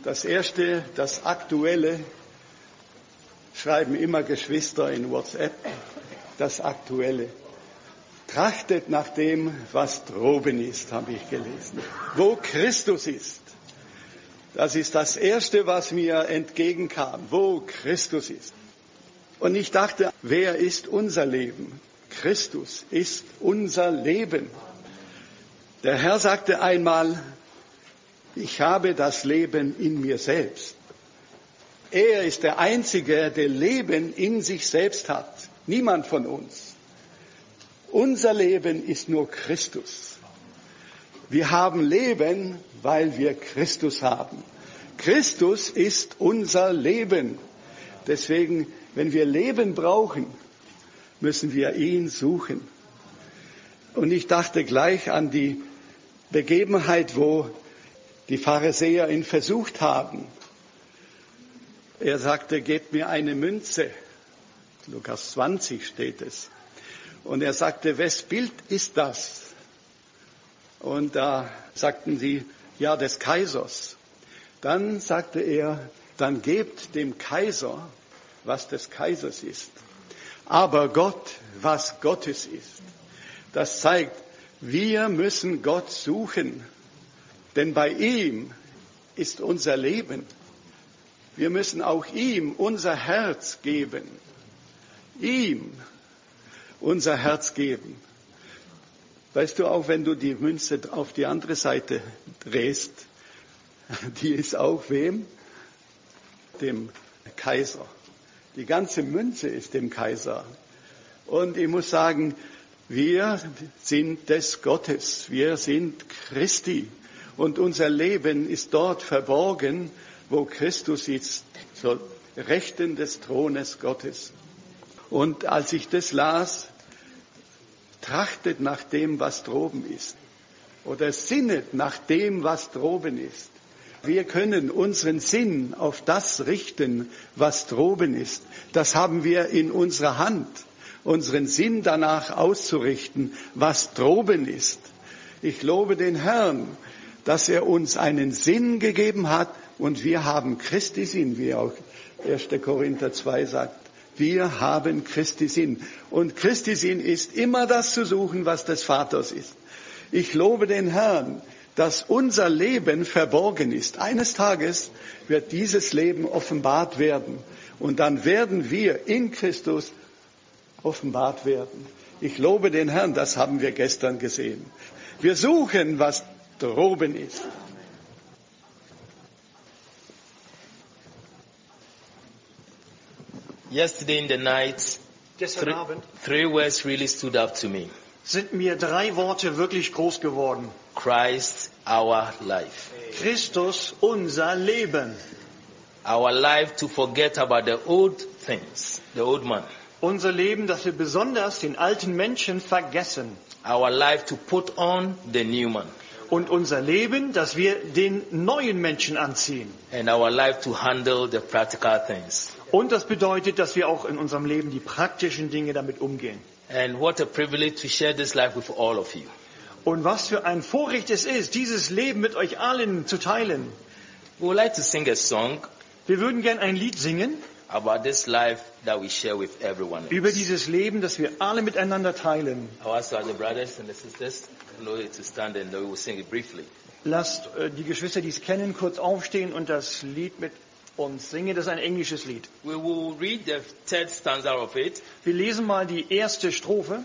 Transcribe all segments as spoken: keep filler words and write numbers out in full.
Das erste, das Aktuelle, schreiben immer Geschwister in WhatsApp, das Aktuelle. Trachtet nach dem, was droben ist, habe ich gelesen. Wo Christus ist. Das ist das Erste, was mir entgegenkam, wo Christus ist. Und ich dachte, wer ist unser Leben? Christus ist unser Leben. Der Herr sagte einmal, ich habe das Leben in mir selbst. Er ist der Einzige, der Leben in sich selbst hat. Niemand von uns. Unser Leben ist nur Christus. Wir haben Leben, weil wir Christus haben. Christus ist unser Leben. Deswegen, wenn wir Leben brauchen, müssen wir ihn suchen. Und ich dachte gleich an die Begebenheit, wo die Pharisäer ihn versucht haben. Er sagte, gebt mir eine Münze. Lukas zwanzig steht es. Und er sagte, wes Bild ist das? Und da sagten sie, ja, des Kaisers. Dann sagte er, dann gebt dem Kaiser, was des Kaisers ist. Aber Gott, was Gottes ist. Das zeigt, wir müssen Gott suchen. Denn bei ihm ist unser Leben. Wir müssen auch ihm unser Herz geben. Ihm unser Herz geben. Weißt du, auch wenn du die Münze auf die andere Seite drehst, die ist auch wem? Dem Kaiser. Die ganze Münze ist dem Kaiser. Und ich muss sagen, wir sind des Gottes. Wir sind Christi. Und unser Leben ist dort verborgen, wo Christus sitzt, zur Rechten des Thrones Gottes. Und als ich das las, trachtet nach dem, was droben ist. Oder sinnet nach dem, was droben ist. Wir können unseren Sinn auf das richten, was droben ist. Das haben wir in unserer Hand, unseren Sinn danach auszurichten, was droben ist. Ich lobe den Herrn, dass er uns einen Sinn gegeben hat und wir haben Christi Sinn, wie auch erster Korinther zwei sagt. Wir haben Christi Sinn. Und Christi Sinn ist immer das zu suchen, was des Vaters ist. Ich lobe den Herrn, dass unser Leben verborgen ist. Eines Tages wird dieses Leben offenbart werden. Und dann werden wir in Christus offenbart werden. Ich lobe den Herrn, das haben wir gestern gesehen. Wir suchen, was droben ist. Yesterday in the night, Gestern three, Abend three words really stood up to me. sind mir drei Worte wirklich groß geworden. Christ, our life. Christus, unser Leben. Our life to forget about the old things, the old man. Unser Leben, dass wir besonders den alten Menschen vergessen. Our life to put on the new man. Und unser Leben, dass wir den neuen Menschen anziehen. And our life to handle the practical things. Und das bedeutet, dass wir auch in unserem Leben die praktischen Dinge damit umgehen. And what a privilege to share this life with all of you. Und was für ein Vorrecht es ist, dieses Leben mit euch allen zu teilen. We would like to sing a song Wir würden gern ein Lied singen about this life that we share with everyone else. über dieses Leben, das wir alle miteinander teilen. I ask the brothers and the sisters know to stand and we will sing it briefly. Lasst äh, die Geschwister, die es kennen, kurz aufstehen und das Lied mit uns singen. Das ist ein englisches Lied. We will read the third stanza of it. Wir lesen mal die erste Strophe.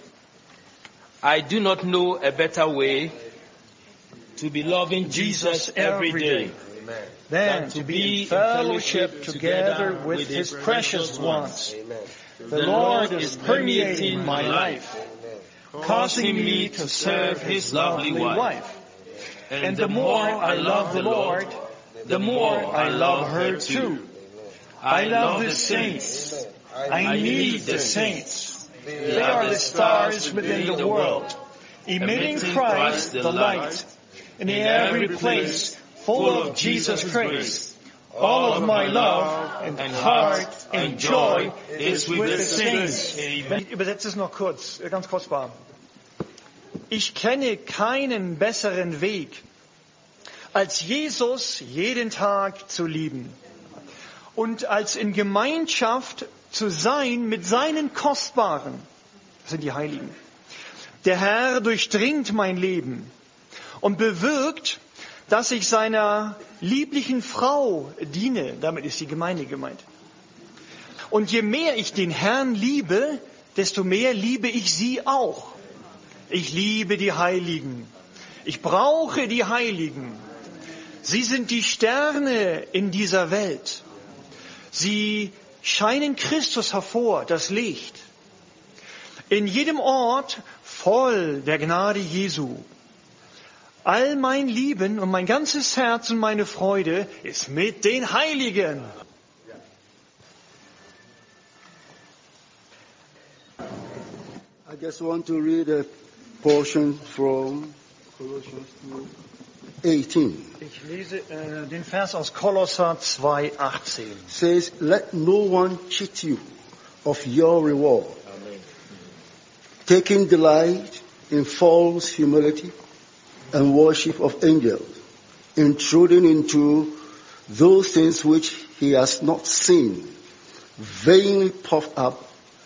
I do not know a better way to be loving Jesus every day Then to be in fellowship together with His precious ones. The Lord is permeating my life, causing me to serve His lovely wife. And the more I love the Lord, the more I love her too. I love the saints. I need the saints. They are the stars within the world, emitting Christ the light. In every place, full of Jesus' praise. All of my love and heart and joy is with the saints. Ich übersetze es noch kurz, ganz kostbar. Ich kenne keinen besseren Weg, als Jesus jeden Tag zu lieben und als in Gemeinschaft zu sein mit seinen Kostbaren, das sind die Heiligen. Der Herr durchdringt mein Leben und bewirkt, dass ich seiner lieblichen Frau diene. Damit ist die Gemeinde gemeint. Und je mehr ich den Herrn liebe, desto mehr liebe ich sie auch. Ich liebe die Heiligen. Ich brauche die Heiligen. Sie sind die Sterne in dieser Welt. Sie scheinen Christus hervor, das Licht. In jedem Ort voll der Gnade Jesu. All mein Lieben und mein ganzes Herz und meine Freude ist mit den Heiligen. I just want to read a portion from Colossians two eighteen. Ich lese äh, den Vers aus Kolosser zwei achtzehn. Says, let no one cheat you of your reward, taking delight in false humility and worship of angels, intruding into those things which he has not seen, vainly puffed up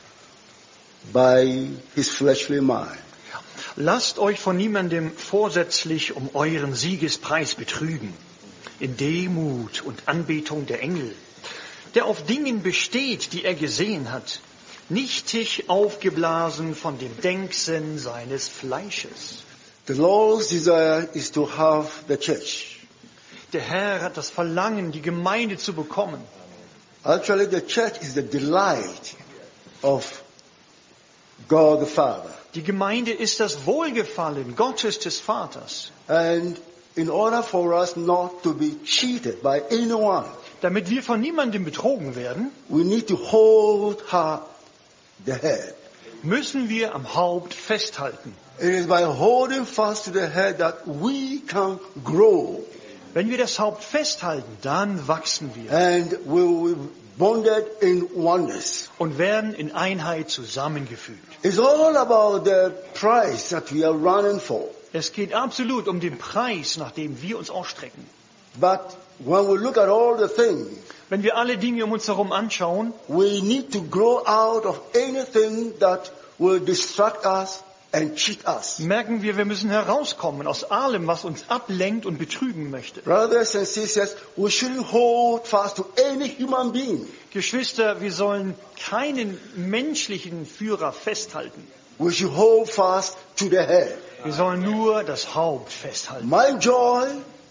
by his fleshly mind. Lasst euch von niemandem vorsätzlich um euren Siegespreis betrügen, in Demut und Anbetung der Engel, der auf Dingen besteht, die er gesehen hat, nichtig aufgeblasen von dem Denksinn seines Fleisches. The Lord's desire is to have the church. Der Herr hat das Verlangen, die Gemeinde zu bekommen. Actually, the church is the delight of God the Father. Die Gemeinde ist das Wohlgefallen Gottes des Vaters. And in order for us not to be cheated by anyone, Damit wir von niemandem betrogen werden, we need to hold her, the head. müssen wir am Haupt festhalten. It is by holding fast to the head that we can grow. Wenn wir das Haupt festhalten, dann wachsen wir And we will be bonded in oneness. und werden in Einheit zusammengefügt. It's all about the price that we are running for. Es geht absolut um den Preis, nach dem wir uns ausstrecken. But when we look at all the things, Wenn wir alle Dinge um uns herum anschauen, we need to grow out of anything that will distract us and cheat us. merken wir, wir müssen herauskommen aus allem, was uns ablenkt und betrügen möchte. Brothers and sisters, we shouldn't hold fast to any human being. Geschwister, wir sollen keinen menschlichen Führer festhalten. We should hold fast to the head. Wir sollen nur das Haupt festhalten. My joy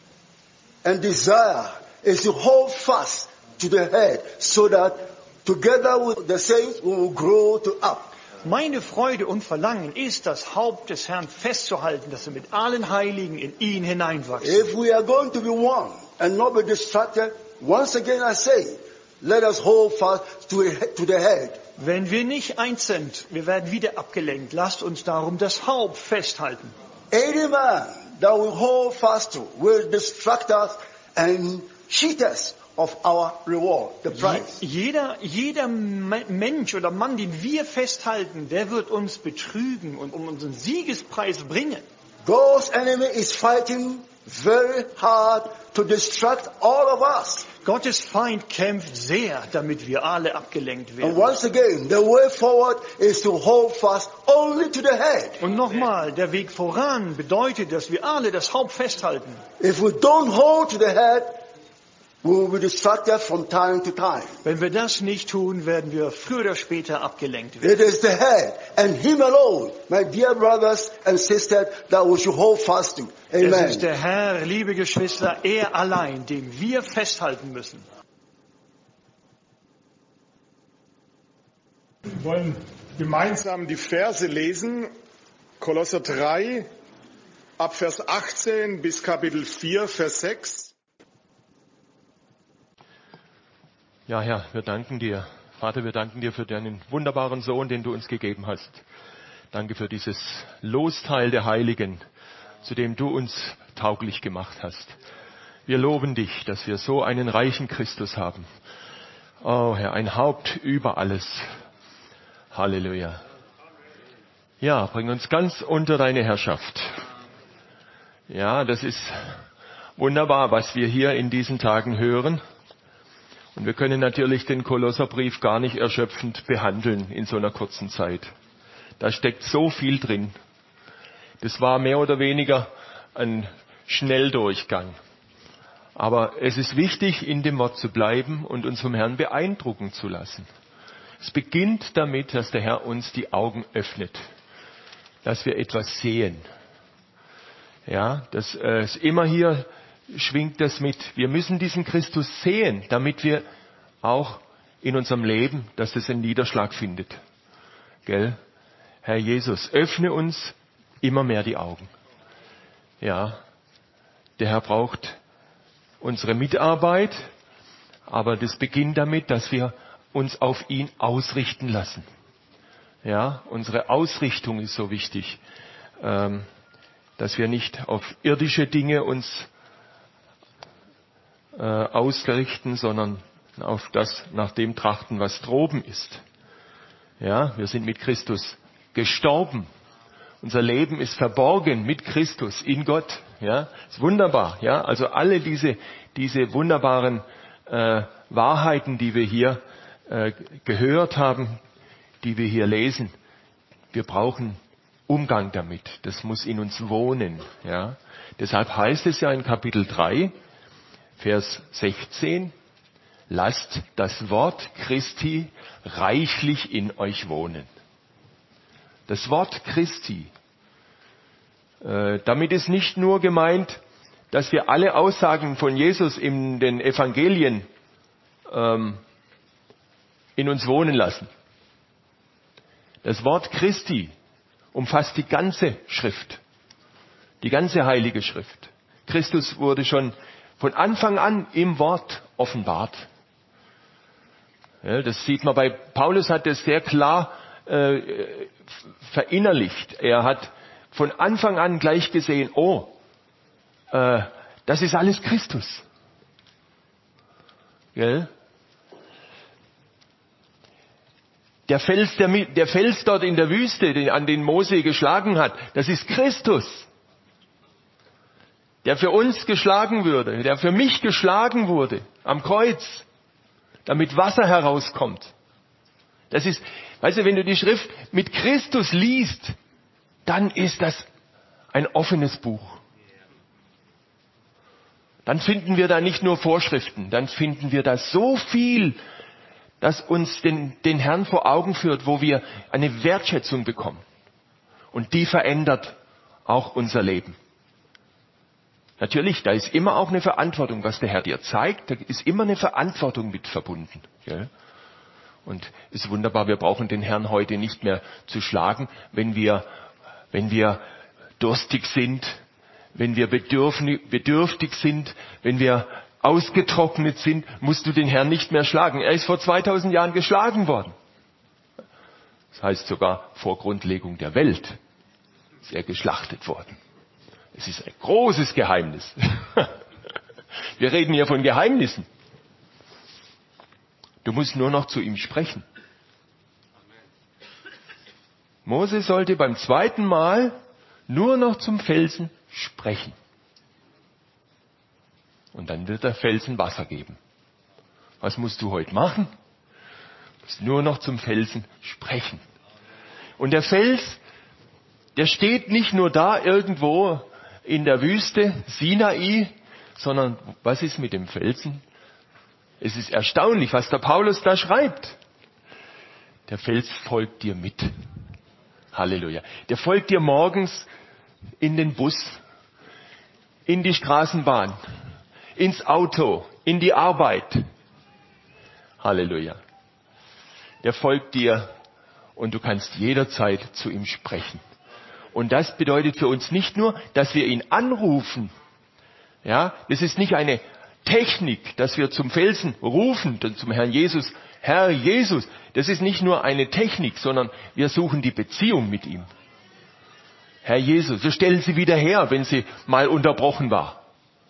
and desire is to hold fast to the head so that together with the saints we will grow to up. Meine Freude und Verlangen ist, das Haupt des Herrn festzuhalten, dass wir mit allen Heiligen in ihn hineinwachsen. If we are going to be one and not be distracted, once again I say, let us hold fast to, to the head. Wenn wir nicht eins sind, wir werden wieder abgelenkt. Lasst uns darum das Haupt festhalten. Any man that we hold fast to will distract us and cheat us of our reward, the price. Jeder, jeder Mensch oder Mann, den wir festhalten, der wird uns betrügen und um unseren Siegespreis bringen. God's enemy is fighting very hard to distract all of us. Gottes Feind kämpft sehr, damit wir alle abgelenkt And werden. once again, the way forward is to hold fast only to the head. Und nochmal, der Weg voran bedeutet, dass wir alle das Haupt festhalten. If we don't hold to the head, we will be distracted from time to time. Wenn wir das nicht tun, werden wir früher oder später abgelenkt werden. It is the head and him alone, my dear brothers and sisters, that we should hold fast to. Es ist Amen. der Herr, liebe Geschwister, er allein, dem wir festhalten müssen. Wir wollen gemeinsam die Verse lesen. Kolosser drei, ab Vers achtzehn bis Kapitel vier, Vers sechs. Ja, Herr, wir danken dir. Vater, wir danken dir für deinen wunderbaren Sohn, den du uns gegeben hast. Danke für dieses Losteil der Heiligen, zu dem du uns tauglich gemacht hast. Wir loben dich, dass wir so einen reichen Christus haben. Oh Herr, ein Haupt über alles. Halleluja. Ja, bring uns ganz unter deine Herrschaft. Ja, das ist wunderbar, was wir hier in diesen Tagen hören. Und wir können natürlich den Kolosserbrief gar nicht erschöpfend behandeln in so einer kurzen Zeit. Da steckt so viel drin. Das war mehr oder weniger ein Schnelldurchgang. Aber es ist wichtig, in dem Wort zu bleiben und uns vom Herrn beeindrucken zu lassen. Es beginnt damit, dass der Herr uns die Augen öffnet, dass wir etwas sehen. Ja, das äh, ist immer hier schwingt das mit. Wir müssen diesen Christus sehen, damit wir auch in unserem Leben, dass das einen Niederschlag findet. Gell? Herr Jesus, öffne uns immer mehr die Augen. Ja, der Herr braucht unsere Mitarbeit, aber das beginnt damit, dass wir uns auf ihn ausrichten lassen. Ja, unsere Ausrichtung ist so wichtig, ähm, dass wir nicht auf irdische Dinge uns äh, ausrichten, sondern auf das, nach dem trachten, was droben ist. Ja, wir sind mit Christus gestorben. Unser Leben ist verborgen mit Christus in Gott. Ja, ist wunderbar. Ja, also alle diese diese wunderbaren äh, Wahrheiten, die wir hier äh, gehört haben, die wir hier lesen, wir brauchen Umgang damit. Das muss in uns wohnen. Ja, deshalb heißt es ja in Kapitel drei, Vers sechzehn: Lasst das Wort Christi reichlich in euch wohnen. Das Wort Christi. Äh, damit ist nicht nur gemeint, dass wir alle Aussagen von Jesus in den Evangelien ähm, in uns wohnen lassen. Das Wort Christi umfasst die ganze Schrift, die ganze Heilige Schrift. Christus wurde schon von Anfang an im Wort offenbart. Ja, das sieht man bei Paulus, hat das sehr klar äh, verinnerlicht. Er hat von Anfang an gleich gesehen, oh, äh, das ist alles Christus. Gell? Der Fels, der, der Fels dort in der Wüste, den, an den Mose geschlagen hat, das ist Christus. Der für uns geschlagen wurde, der für mich geschlagen wurde am Kreuz, damit Wasser herauskommt. Das ist, weißt du, wenn du die Schrift mit Christus liest, dann ist das ein offenes Buch. Dann finden wir da nicht nur Vorschriften, dann finden wir da so viel, das uns den, den Herrn vor Augen führt, wo wir eine Wertschätzung bekommen. Und die verändert auch unser Leben. Natürlich, da ist immer auch eine Verantwortung, was der Herr dir zeigt, da ist immer eine Verantwortung mit verbunden. Gell? Und es ist wunderbar, wir brauchen den Herrn heute nicht mehr zu schlagen, wenn wir, wenn wir durstig sind, wenn wir bedürftig sind, wenn wir ausgetrocknet sind, musst du den Herrn nicht mehr schlagen. Er ist vor zweitausend Jahren geschlagen worden. Das heißt sogar vor Grundlegung der Welt ist er geschlachtet worden. Es ist ein großes Geheimnis. Wir reden hier von Geheimnissen. Du musst nur noch zu ihm sprechen. Mose sollte beim zweiten Mal nur noch zum Felsen sprechen. Und dann wird der Felsen Wasser geben. Was musst du heute machen? Du musst nur noch zum Felsen sprechen. Und der Fels, der steht nicht nur da irgendwo in der Wüste, Sinai, sondern was ist mit dem Felsen? Es ist erstaunlich, was der Paulus da schreibt. Der Fels folgt dir mit. Halleluja. Der folgt dir morgens in den Bus, in die Straßenbahn, ins Auto, in die Arbeit. Halleluja. Der folgt dir und du kannst jederzeit zu ihm sprechen. Und das bedeutet für uns nicht nur, dass wir ihn anrufen. Ja, das ist nicht eine Technik, dass wir zum Felsen rufen, zum Herrn Jesus, Herr Jesus. Das ist nicht nur eine Technik, sondern wir suchen die Beziehung mit ihm. Herr Jesus, wir stellen sie wieder her, wenn sie mal unterbrochen war.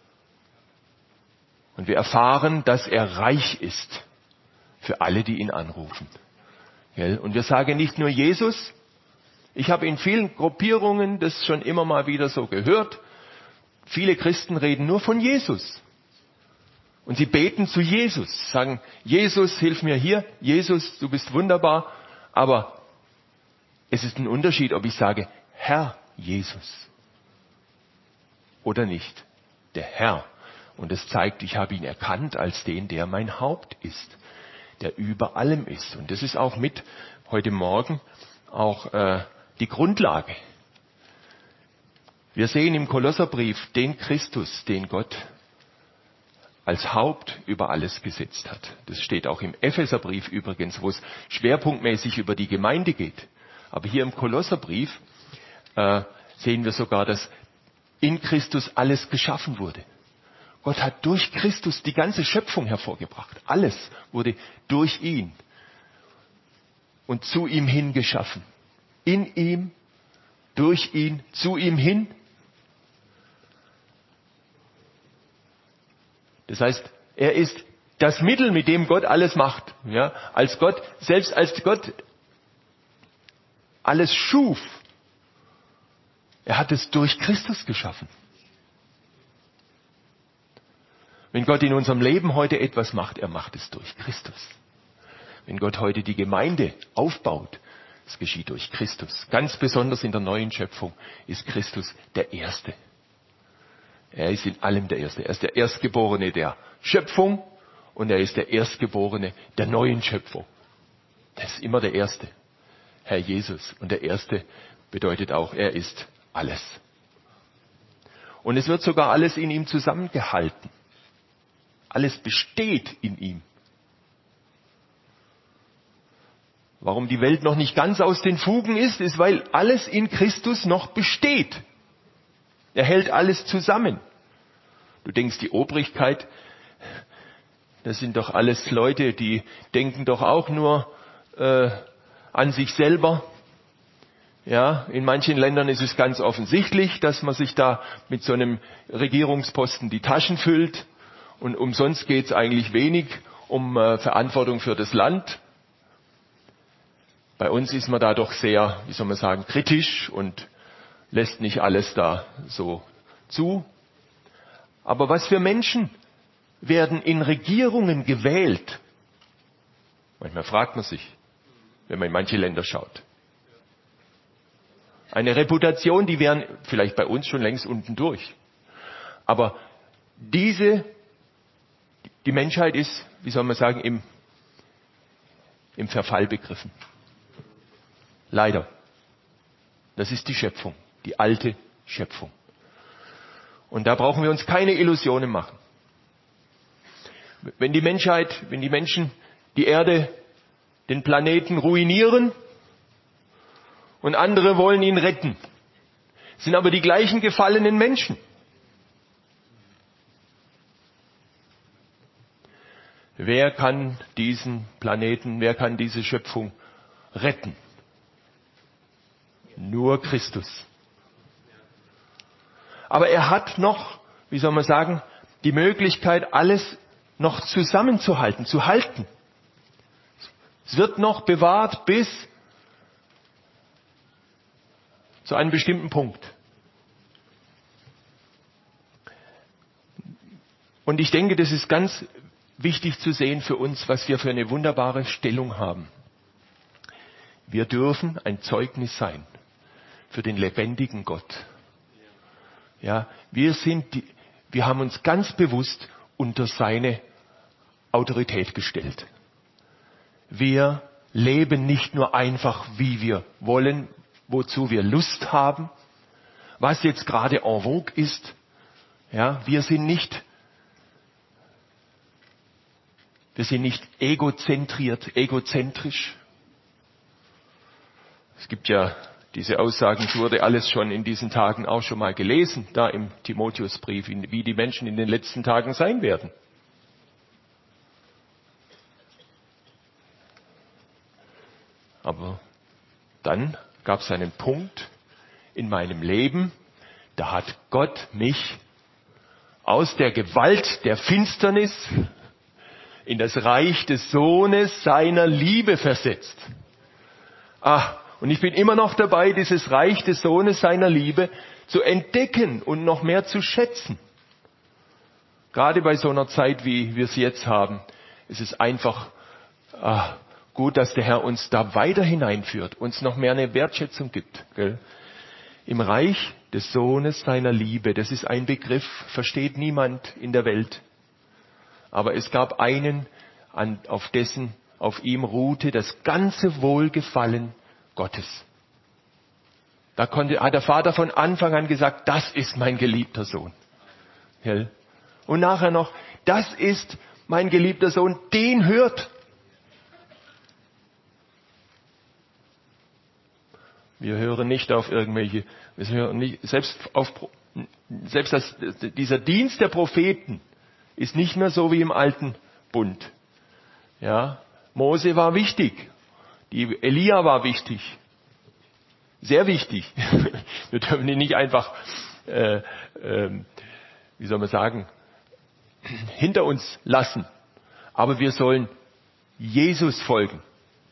Und wir erfahren, dass er reich ist für alle, die ihn anrufen. Und wir sagen nicht nur Jesus. Ich habe in vielen Gruppierungen das schon immer mal wieder so gehört. Viele Christen reden nur von Jesus. Und sie beten zu Jesus, sagen, Jesus, hilf mir hier, Jesus, du bist wunderbar. Aber es ist ein Unterschied, ob ich sage, Herr Jesus oder nicht. Der Herr. Und es zeigt, ich habe ihn erkannt als den, der mein Haupt ist, der über allem ist. Und das ist auch mit heute Morgen auch äh, die Grundlage. Wir sehen im Kolosserbrief den Christus, den Gott als Haupt über alles gesetzt hat. Das steht auch im Epheserbrief übrigens, wo es schwerpunktmäßig über die Gemeinde geht. Aber hier im Kolosserbrief äh, sehen wir sogar, dass in Christus alles geschaffen wurde. Gott hat durch Christus die ganze Schöpfung hervorgebracht. Alles wurde durch ihn und zu ihm hin geschaffen. In ihm, durch ihn, zu ihm hin. Das heißt, er ist das Mittel, mit dem Gott alles macht. Ja, als Gott, selbst als Gott alles schuf, er hat es durch Christus geschaffen. Wenn Gott in unserem Leben heute etwas macht, er macht es durch Christus. Wenn Gott heute die Gemeinde aufbaut, es geschieht durch Christus. Ganz besonders in der neuen Schöpfung ist Christus der Erste. Er ist in allem der Erste. Er ist der Erstgeborene der Schöpfung und er ist der Erstgeborene der neuen Schöpfung. Das ist immer der Erste, Herr Jesus. Und der Erste bedeutet auch, er ist alles. Und es wird sogar alles in ihm zusammengehalten. Alles besteht in ihm. Warum die Welt noch nicht ganz aus den Fugen ist, ist, weil alles in Christus noch besteht. Er hält alles zusammen. Du denkst, die Obrigkeit, das sind doch alles Leute, die denken doch auch nur äh, an sich selber. Ja, in manchen Ländern ist es ganz offensichtlich, dass man sich da mit so einem Regierungsposten die Taschen füllt. Und umsonst geht es eigentlich wenig um äh, Verantwortung für das Land. Bei uns ist man da doch sehr, wie soll man sagen, kritisch und lässt nicht alles da so zu. Aber was für Menschen werden in Regierungen gewählt? Manchmal fragt man sich, wenn man in manche Länder schaut. Eine Reputation, die wären vielleicht bei uns schon längst unten durch. Aber diese, die Menschheit ist, wie soll man sagen, im, im Verfall begriffen. Leider. Das ist die Schöpfung, die alte Schöpfung. Und da brauchen wir uns keine Illusionen machen. Wenn die Menschheit, wenn die Menschen die Erde, den Planeten ruinieren und andere wollen ihn retten, sind aber die gleichen gefallenen Menschen. Wer kann diesen Planeten, wer kann diese Schöpfung retten? Nur Christus. Aber er hat noch, wie soll man sagen, die Möglichkeit, alles noch zusammenzuhalten, zu halten. Es wird noch bewahrt bis zu einem bestimmten Punkt. Und ich denke, das ist ganz wichtig zu sehen für uns, was wir für eine wunderbare Stellung haben. Wir dürfen ein Zeugnis sein für den lebendigen Gott. Ja, wir sind, die, wir haben uns ganz bewusst unter seine Autorität gestellt. Wir leben nicht nur einfach, wie wir wollen, wozu wir Lust haben, was jetzt gerade en vogue ist. Ja, wir sind nicht, wir sind nicht egozentriert, egozentrisch. Es gibt ja diese Aussagen, es wurde alles schon in diesen Tagen auch schon mal gelesen, da im Timotheusbrief, wie die Menschen in den letzten Tagen sein werden. Aber dann gab es einen Punkt in meinem Leben, da hat Gott mich aus der Gewalt der Finsternis in das Reich des Sohnes seiner Liebe versetzt. Ah, Und ich bin immer noch dabei, dieses Reich des Sohnes seiner Liebe zu entdecken und noch mehr zu schätzen. Gerade bei so einer Zeit, wie wir es jetzt haben, ist es einfach ah, gut, dass der Herr uns da weiter hineinführt, uns noch mehr eine Wertschätzung gibt. Gell? Im Reich des Sohnes seiner Liebe, das ist ein Begriff, versteht niemand in der Welt. Aber es gab einen, an, auf dessen, auf ihm ruhte das ganze Wohlgefallen Gottes. Da konnte, hat der Vater von Anfang an gesagt, das ist mein geliebter Sohn. Gell? Und nachher noch, das ist mein geliebter Sohn, den hört. Wir hören nicht auf irgendwelche, wir hören nicht, selbst auf, selbst das, dieser Dienst der Propheten ist nicht mehr so wie im alten Bund. Ja, Mose war wichtig, die Elia war wichtig, sehr wichtig. Wir dürfen ihn nicht einfach, äh, äh, wie soll man sagen, hinter uns lassen. Aber wir sollen Jesus folgen.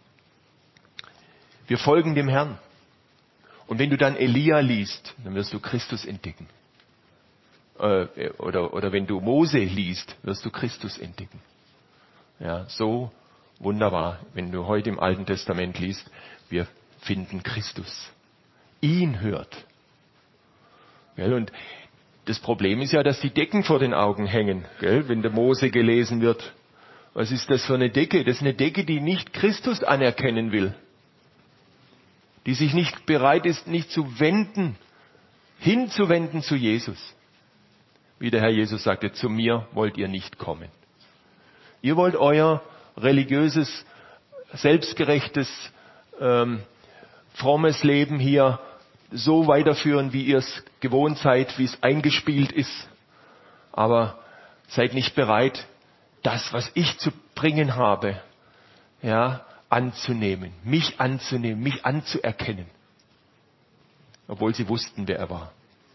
Wir folgen dem Herrn. Und wenn du dann Elia liest, dann wirst du Christus entdecken. Äh, oder, oder wenn du Mose liest, wirst du Christus entdecken. Ja, so wunderbar, wenn du heute im Alten Testament liest, wir finden Christus. Ihn hört. Gell? Und das Problem ist ja, dass die Decken vor den Augen hängen, gell? Wenn der Mose gelesen wird. Was ist das für eine Decke? Das ist eine Decke, die nicht Christus anerkennen will. Die sich nicht bereit ist, nicht zu wenden, hinzuwenden zu Jesus. Wie der Herr Jesus sagte, zu mir wollt ihr nicht kommen. Ihr wollt euer religiöses, selbstgerechtes, ähm, frommes Leben hier so weiterführen, wie ihr es gewohnt seid, wie es eingespielt ist. Aber seid nicht bereit, das, was ich zu bringen habe, ja, anzunehmen, mich anzunehmen, mich anzuerkennen. Obwohl sie wussten, wer er war.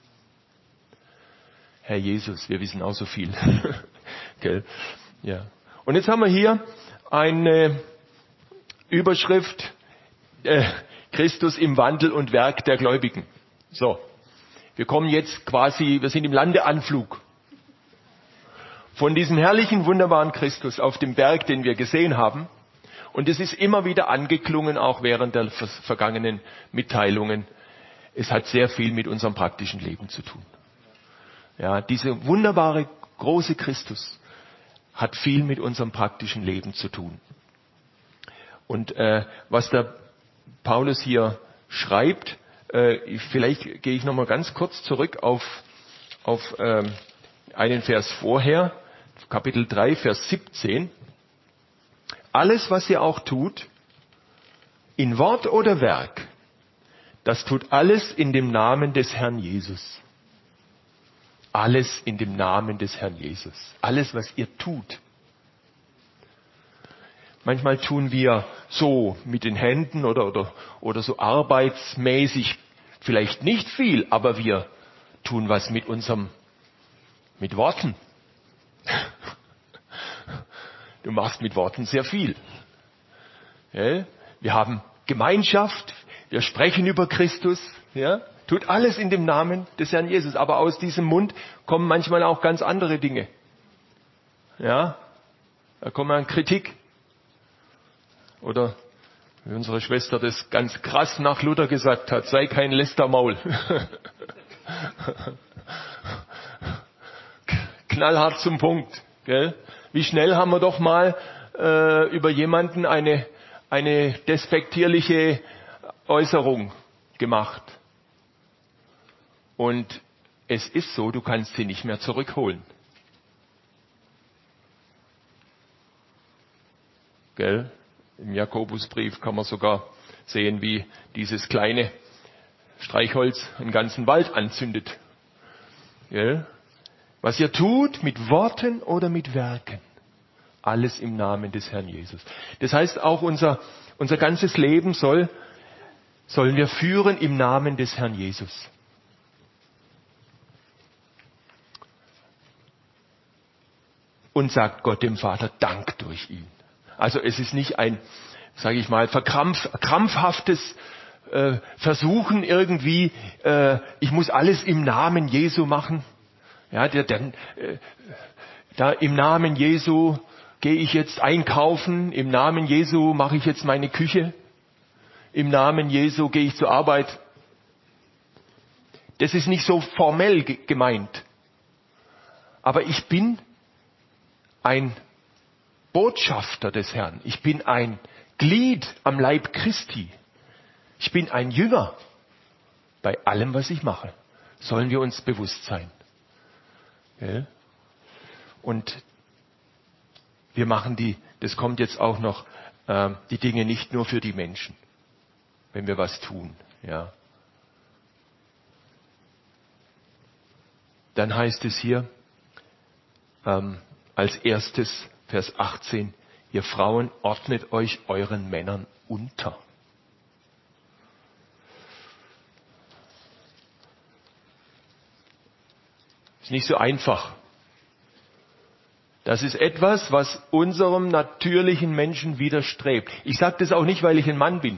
Herr Jesus, wir wissen auch so viel. Gell? Ja. Und jetzt haben wir hier eine Überschrift, äh, Christus im Wandel und Werk der Gläubigen. So, wir kommen jetzt quasi, wir sind im Landeanflug. Von diesem herrlichen, wunderbaren Christus auf dem Berg, den wir gesehen haben. Und es ist immer wieder angeklungen, auch während der vergangenen Mitteilungen. Es hat sehr viel mit unserem praktischen Leben zu tun. Ja, diese wunderbare, große Christus hat viel mit unserem praktischen Leben zu tun. Und äh, was der Paulus hier schreibt, äh, vielleicht gehe ich nochmal ganz kurz zurück auf, auf äh, einen Vers vorher, Kapitel drei, Vers siebzehn. Alles, was ihr auch tut, in Wort oder Werk, das tut alles in dem Namen des Herrn Jesus. Alles in dem Namen des Herrn Jesus. Alles, was ihr tut. Manchmal tun wir so mit den Händen oder, oder, oder so arbeitsmäßig vielleicht nicht viel, aber wir tun was mit unserem, mit Worten. Du machst mit Worten sehr viel. Ja? Wir haben Gemeinschaft, wir sprechen über Christus, ja? Tut alles in dem Namen des Herrn Jesus. Aber aus diesem Mund kommen manchmal auch ganz andere Dinge. Ja? Da kommt man Kritik. Oder wie unsere Schwester das ganz krass nach Luther gesagt hat, sei kein Lästermaul. Knallhart zum Punkt. Gell? Wie schnell haben wir doch mal äh, über jemanden eine, eine despektierliche Äußerung gemacht. Und es ist so, du kannst sie nicht mehr zurückholen. Gell? Im Jakobusbrief kann man sogar sehen, wie dieses kleine Streichholz einen ganzen Wald anzündet. Gell? Was ihr tut, mit Worten oder mit Werken, alles im Namen des Herrn Jesus. Das heißt, auch unser, unser ganzes Leben soll, sollen wir führen im Namen des Herrn Jesus. Und sagt Gott dem Vater Dank durch ihn. Also es ist nicht ein, sage ich mal, verkrampf, krampfhaftes äh, versuchen irgendwie, äh, ich muss alles im Namen Jesu machen. Ja, der, der, äh, da im Namen Jesu gehe ich jetzt einkaufen, im Namen Jesu mache ich jetzt meine Küche, im Namen Jesu gehe ich zur Arbeit. Das ist nicht so formell ge- gemeint. Aber ich bin ein Botschafter des Herrn. Ich bin ein Glied am Leib Christi. Ich bin ein Jünger bei allem, was ich mache. Sollen wir uns bewusst sein. Ja? Und wir machen die, das kommt jetzt auch noch, äh, die Dinge nicht nur für die Menschen, wenn wir was tun. Ja. Dann heißt es hier ähm, als erstes, Vers achtzehn, ihr Frauen ordnet euch euren Männern unter. Ist nicht so einfach. Das ist etwas, was unserem natürlichen Menschen widerstrebt. Ich sage das auch nicht, weil ich ein Mann bin.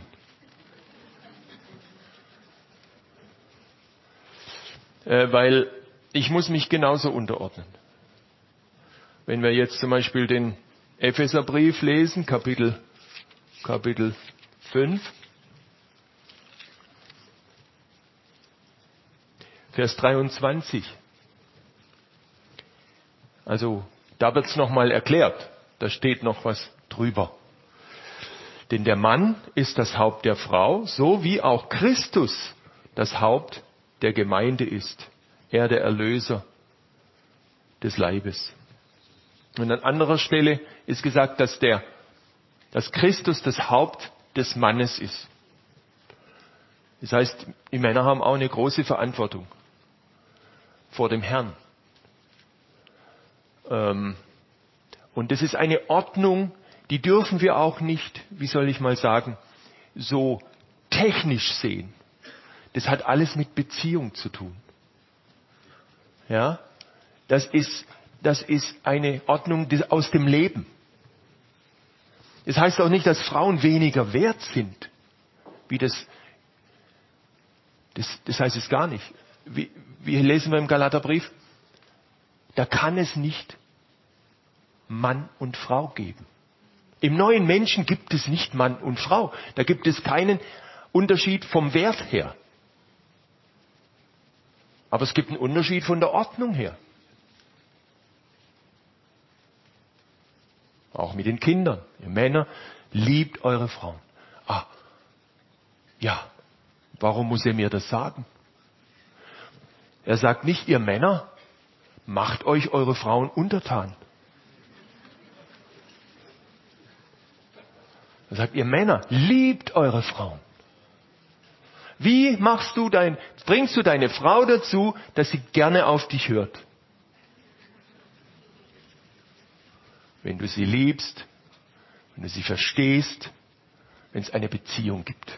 Äh, weil ich muss mich genauso unterordnen. Wenn wir jetzt zum Beispiel den Epheserbrief lesen, Kapitel, Kapitel fünf, Vers dreiundzwanzig. Also da wird es nochmal erklärt. Da steht noch was drüber. Denn der Mann ist das Haupt der Frau, so wie auch Christus das Haupt der Gemeinde ist. Er der Erlöser des Leibes. Und an anderer Stelle ist gesagt, dass, der, dass Christus das Haupt des Mannes ist. Das heißt, die Männer haben auch eine große Verantwortung vor dem Herrn. Und das ist eine Ordnung, die dürfen wir auch nicht, wie soll ich mal sagen, so technisch sehen. Das hat alles mit Beziehung zu tun. Ja, das ist, das ist eine Ordnung aus dem Leben. Das heißt auch nicht, dass Frauen weniger wert sind, wie das, das, das heißt es gar nicht. Wie, wie lesen wir im Galaterbrief? Da kann es nicht Mann und Frau geben. Im neuen Menschen gibt es nicht Mann und Frau. Da gibt es keinen Unterschied vom Wert her. Aber es gibt einen Unterschied von der Ordnung her. Auch mit den Kindern. Ihr Männer, liebt eure Frauen. Ah, ja, warum muss er mir das sagen? Er sagt nicht, ihr Männer, macht euch eure Frauen untertan. Er sagt, ihr Männer, liebt eure Frauen. Wie machst du dein, bringst du deine Frau dazu, dass sie gerne auf dich hört? Wenn du sie liebst, wenn du sie verstehst, wenn es eine Beziehung gibt.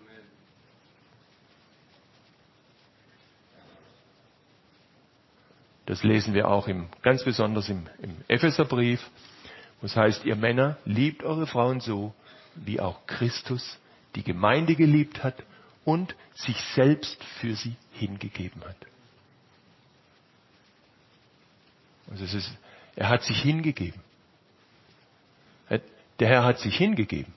Das lesen wir auch im, ganz besonders im, im Epheserbrief, wo es heißt, ihr Männer, liebt eure Frauen so, wie auch Christus die Gemeinde geliebt hat und sich selbst für sie hingegeben hat. Also es ist, er hat sich hingegeben. Der Herr hat sich hingegeben,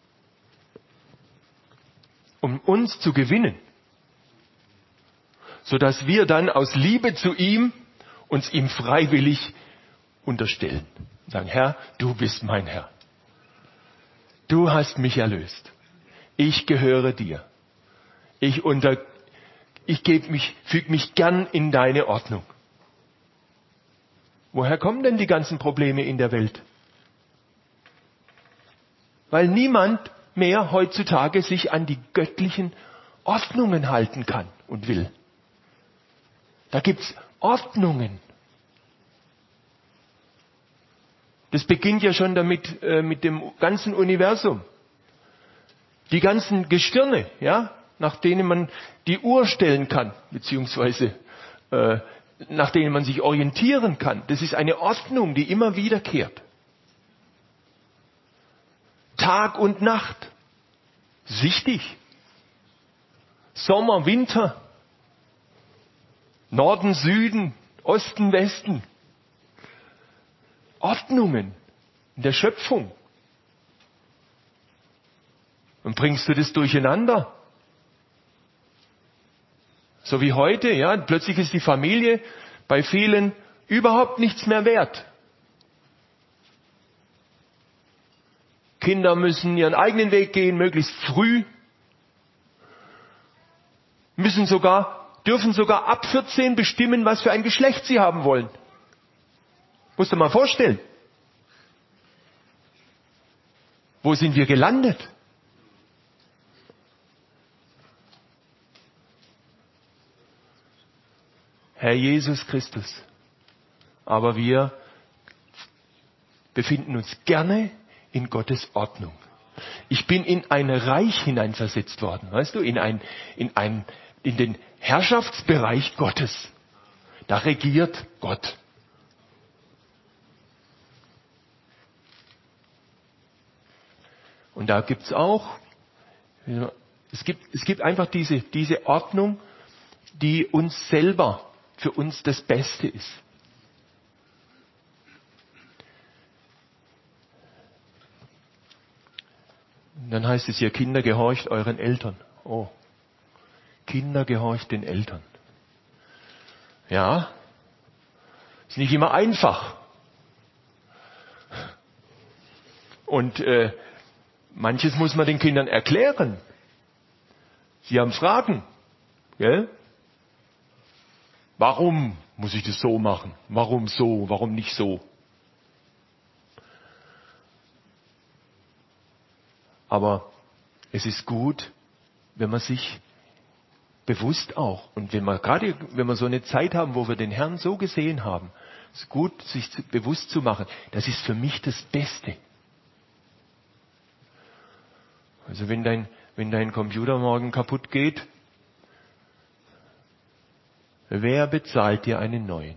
um uns zu gewinnen, sodass wir dann aus Liebe zu ihm uns ihm freiwillig unterstellen. Und sagen, Herr, du bist mein Herr. Du hast mich erlöst. Ich gehöre dir. Ich, unter, ich gebe mich, füge mich gern in deine Ordnung. Woher kommen denn die ganzen Probleme in der Welt? Weil niemand mehr heutzutage sich an die göttlichen Ordnungen halten kann und will. Da gibt's Ordnungen. Das beginnt ja schon damit, äh, mit dem ganzen Universum. Die ganzen Gestirne, ja, nach denen man die Uhr stellen kann, beziehungsweise äh, nach denen man sich orientieren kann. Das ist eine Ordnung, die immer wiederkehrt. Tag und Nacht. Das ist wichtig. Sommer, Winter, Norden, Süden, Osten, Westen. Ordnungen in der Schöpfung. Und bringst du das durcheinander? So wie heute, ja, plötzlich ist die Familie bei vielen überhaupt nichts mehr wert. Kinder müssen ihren eigenen Weg gehen, möglichst früh. Müssen sogar, dürfen sogar ab vierzehn bestimmen, was für ein Geschlecht sie haben wollen. Musst du mal vorstellen. Wo sind wir gelandet? Herr Jesus Christus. Aber wir befinden uns gerne in Gottes Ordnung. Ich bin in ein Reich hineinversetzt worden, weißt du, in ein, in ein, in den Herrschaftsbereich Gottes. Da regiert Gott. Und da gibt's auch, es gibt, es gibt einfach diese, diese Ordnung, die uns selber, für uns das Beste ist. Und dann heißt es hier, Kinder, gehorcht euren Eltern. Oh, Kinder, gehorcht den Eltern. Ja, ist nicht immer einfach. Und äh, manches muss man den Kindern erklären. Sie haben Fragen. Gell? Warum muss ich das so machen? Warum so? Warum nicht so? Aber es ist gut, wenn man sich bewusst auch, und wenn wir gerade, wenn wir so eine Zeit haben, wo wir den Herrn so gesehen haben, ist es gut, sich zu, bewusst zu machen, das ist für mich das Beste. Also wenn dein, wenn dein Computer morgen kaputt geht, wer bezahlt dir einen neuen?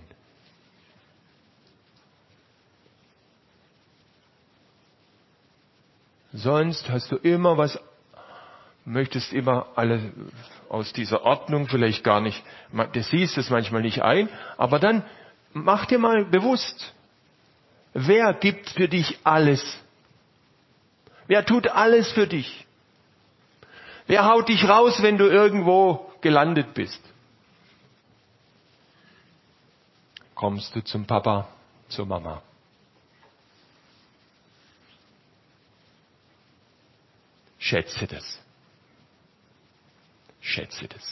Sonst hast du immer was, möchtest immer alle aus dieser Ordnung vielleicht gar nicht, du siehst es manchmal nicht ein, aber dann mach dir mal bewusst, wer gibt für dich alles? Wer tut alles für dich? Wer haut dich raus, wenn du irgendwo gelandet bist? Kommst du zum Papa, zur Mama? Schätze das. Schätze das.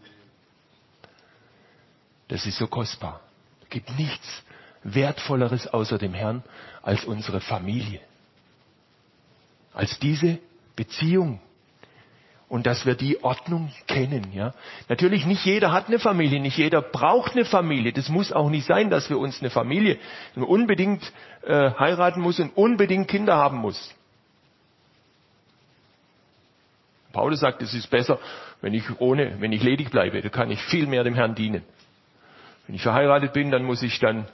Das ist so kostbar. Es gibt nichts Wertvolleres außer dem Herrn als unsere Familie. Als diese Beziehung. Und dass wir die Ordnung kennen, ja. Natürlich nicht jeder hat eine Familie, nicht jeder braucht eine Familie. Das muss auch nicht sein, dass wir uns eine Familie unbedingt äh, heiraten muss und unbedingt Kinder haben muss. Paulus sagt, es ist besser, wenn ich ohne, wenn ich ledig bleibe, da kann ich viel mehr dem Herrn dienen. Wenn ich verheiratet bin, dann muss ich dann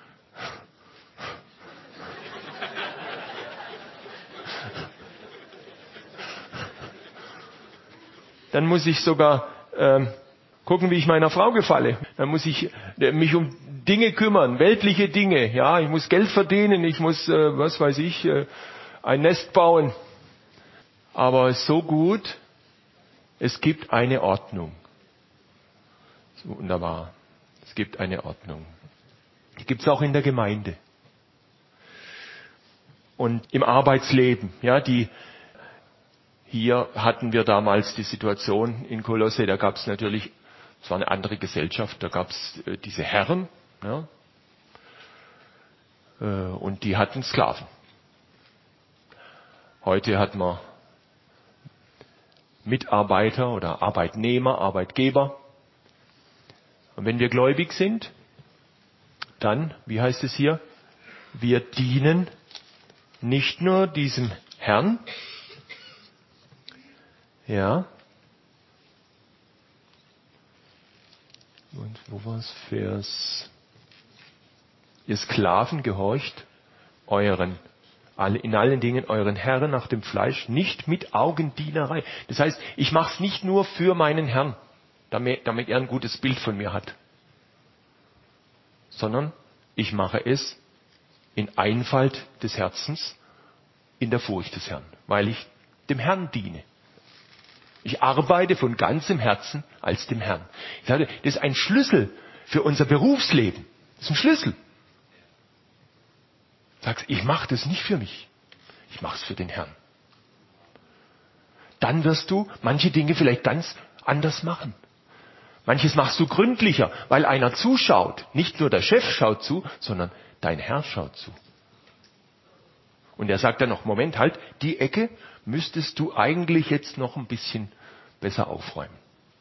dann muss ich sogar ähm, gucken, wie ich meiner Frau gefalle. Dann muss ich äh, mich um Dinge kümmern, weltliche Dinge. Ja, ich muss Geld verdienen, ich muss, äh, was weiß ich, äh, ein Nest bauen. Aber es ist so gut, es gibt eine Ordnung. So wunderbar. Es gibt eine Ordnung. Die gibt es auch in der Gemeinde. Und im Arbeitsleben, ja, die Hier hatten wir damals die Situation in Kolosse, da gab es natürlich, es war eine andere Gesellschaft, da gab es äh, diese Herren, ja, äh, und die hatten Sklaven. Heute hat man Mitarbeiter oder Arbeitnehmer, Arbeitgeber. Und wenn wir gläubig sind, dann, wie heißt es hier, wir dienen nicht nur diesem Herrn, ja. Und wo war es? Vers. Ihr Sklaven gehorcht euren in allen Dingen euren Herrn nach dem Fleisch, nicht mit Augendienerei. Das heißt, ich mache es nicht nur für meinen Herrn, damit, damit er ein gutes Bild von mir hat, sondern ich mache es in Einfalt des Herzens, in der Furcht des Herrn, weil ich dem Herrn diene. Ich arbeite von ganzem Herzen als dem Herrn. Ich sage, das ist ein Schlüssel für unser Berufsleben. Das ist ein Schlüssel. Sagst, ich mache das nicht für mich. Ich mache es für den Herrn. Dann wirst du manche Dinge vielleicht ganz anders machen. Manches machst du gründlicher, weil einer zuschaut. Nicht nur der Chef schaut zu, sondern dein Herr schaut zu. Und er sagt dann noch, Moment, halt, die Ecke müsstest du eigentlich jetzt noch ein bisschen besser aufräumen.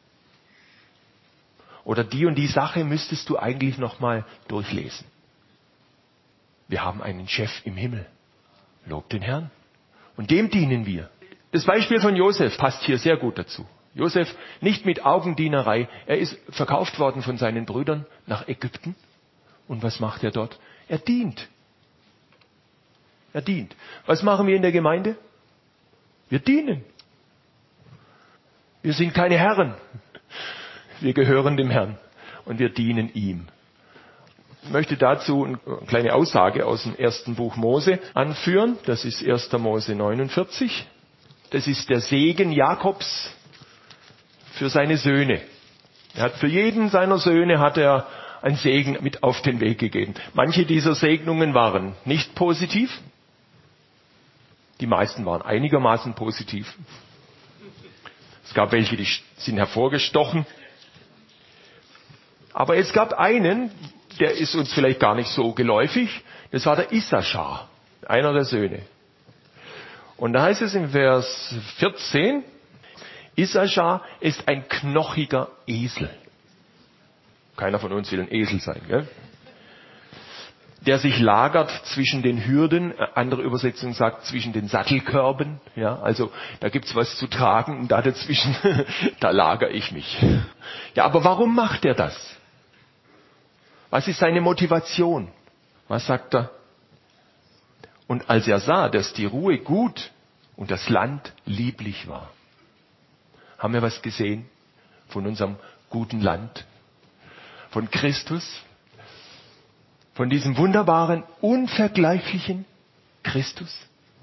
Oder die und die Sache müsstest du eigentlich noch mal durchlesen. Wir haben einen Chef im Himmel. Lob den Herrn. Und dem dienen wir. Das Beispiel von Josef passt hier sehr gut dazu. Josef nicht mit Augendienerei. Er ist verkauft worden von seinen Brüdern nach Ägypten. Und was macht er dort? Er dient. Er dient. Was machen wir in der Gemeinde? Wir dienen. Wir sind keine Herren. Wir gehören dem Herrn und wir dienen ihm. Ich möchte dazu eine kleine Aussage aus dem ersten Buch Mose anführen. Das ist erster Mose neunundvierzig. Das ist der Segen Jakobs für seine Söhne. Er hat für jeden seiner Söhne hat er einen Segen mit auf den Weg gegeben. Manche dieser Segnungen waren nicht positiv. Die meisten waren einigermaßen positiv. Es gab welche, die sind hervorgestochen. Aber es gab einen, der ist uns vielleicht gar nicht so geläufig. Das war der Issachar, einer der Söhne. Und da heißt es in Vers vierzehn, Issachar ist ein knochiger Esel. Keiner von uns will ein Esel sein, gell? Der sich lagert zwischen den Hürden, andere Übersetzung sagt zwischen den Sattelkörben, ja, also da gibt's was zu tragen und da dazwischen, da lagere ich mich. Ja, aber warum macht er das? Was ist seine Motivation? Was sagt er? Und als er sah, dass die Ruhe gut und das Land lieblich war, haben wir was gesehen von unserem guten Land, von Christus, von diesem wunderbaren, unvergleichlichen Christus.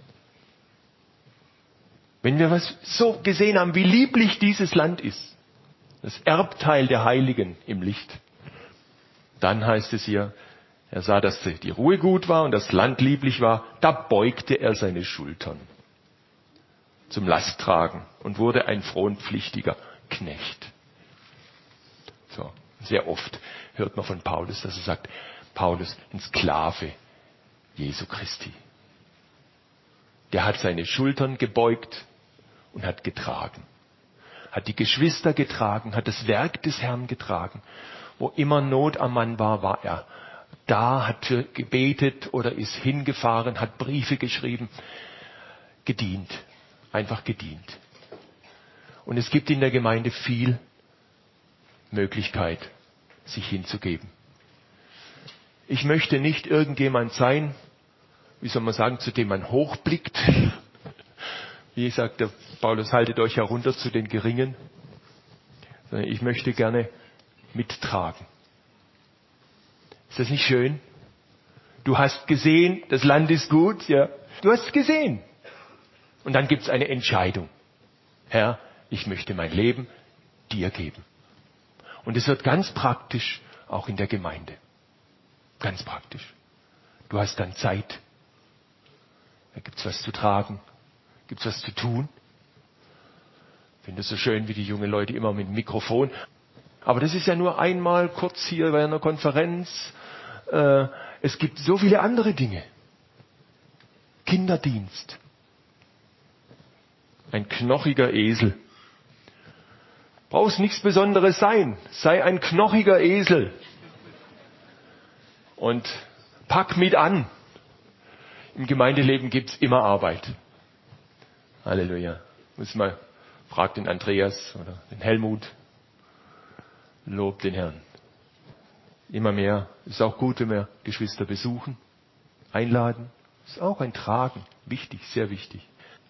Wenn wir was so gesehen haben, wie lieblich dieses Land ist, das Erbteil der Heiligen im Licht, dann heißt es hier, er sah, dass die Ruhe gut war und das Land lieblich war, da beugte er seine Schultern zum Lasttragen und wurde ein fronpflichtiger Knecht. So, sehr oft hört man von Paulus, dass er sagt, Paulus, ein Sklave Jesu Christi. Der hat seine Schultern gebeugt und hat getragen. Hat die Geschwister getragen, hat das Werk des Herrn getragen. Wo immer Not am Mann war, war er da, hat gebetet oder ist hingefahren, hat Briefe geschrieben, gedient, einfach gedient. Und es gibt in der Gemeinde viel Möglichkeit, sich hinzugeben. Ich möchte nicht irgendjemand sein, wie soll man sagen, zu dem man hochblickt. Wie sagt der Paulus, haltet euch herunter zu den Geringen. Sondern ich möchte gerne mittragen. Ist das nicht schön? Du hast gesehen, das Land ist gut, ja. Du hast gesehen. Und dann gibt es eine Entscheidung. Herr, ich möchte mein Leben dir geben. Und es wird ganz praktisch auch in der Gemeinde. Ganz praktisch. Du hast dann Zeit. Da gibt's was zu tragen. Gibt's was zu tun. Ich finde es so schön, wie die jungen Leute immer mit dem Mikrofon. Aber das ist ja nur einmal kurz hier bei einer Konferenz. Äh, es gibt so viele andere Dinge. Kinderdienst. Ein knochiger Esel. Brauchst nichts Besonderes sein. Sei ein knochiger Esel. Und pack mit an. Im Gemeindeleben gibt's immer Arbeit. Halleluja. Muss mal, frag den Andreas oder den Helmut. Lob den Herrn. Immer mehr. Ist auch gut, wenn wir Geschwister besuchen, einladen, Das ist auch ein Tragen. Wichtig, sehr wichtig.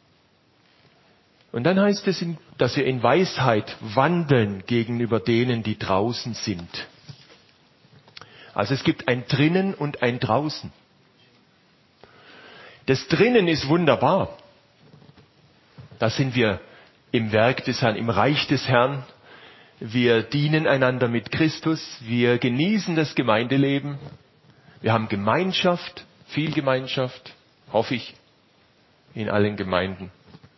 Und dann heißt es, dass wir in Weisheit wandeln gegenüber denen, die draußen sind. Also es gibt ein Drinnen und ein Draußen. Das Drinnen ist wunderbar. Da sind wir im Werk des Herrn, im Reich des Herrn. Wir dienen einander mit Christus. Wir genießen das Gemeindeleben. Wir haben Gemeinschaft, viel Gemeinschaft, hoffe ich, in allen Gemeinden.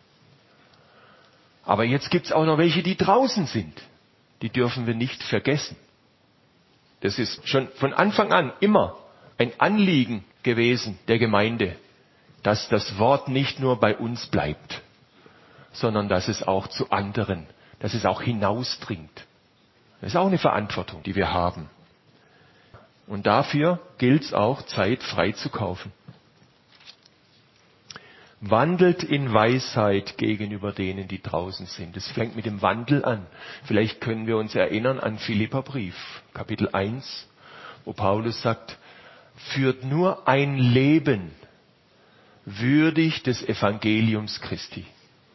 Aber jetzt gibt es auch noch welche, die draußen sind. Die dürfen wir nicht vergessen. Das ist schon von Anfang an immer ein Anliegen gewesen der Gemeinde, dass das Wort nicht nur bei uns bleibt, sondern dass es auch zu anderen, dass es auch hinausdringt. Das ist auch eine Verantwortung, die wir haben. Und dafür gilt es auch, Zeit frei zu kaufen. Wandelt in Weisheit gegenüber denen, die draußen sind. Es fängt mit dem Wandel an. Vielleicht können wir uns erinnern an Philipperbrief, Kapitel eins, wo Paulus sagt, führt nur ein Leben würdig des Evangeliums Christi.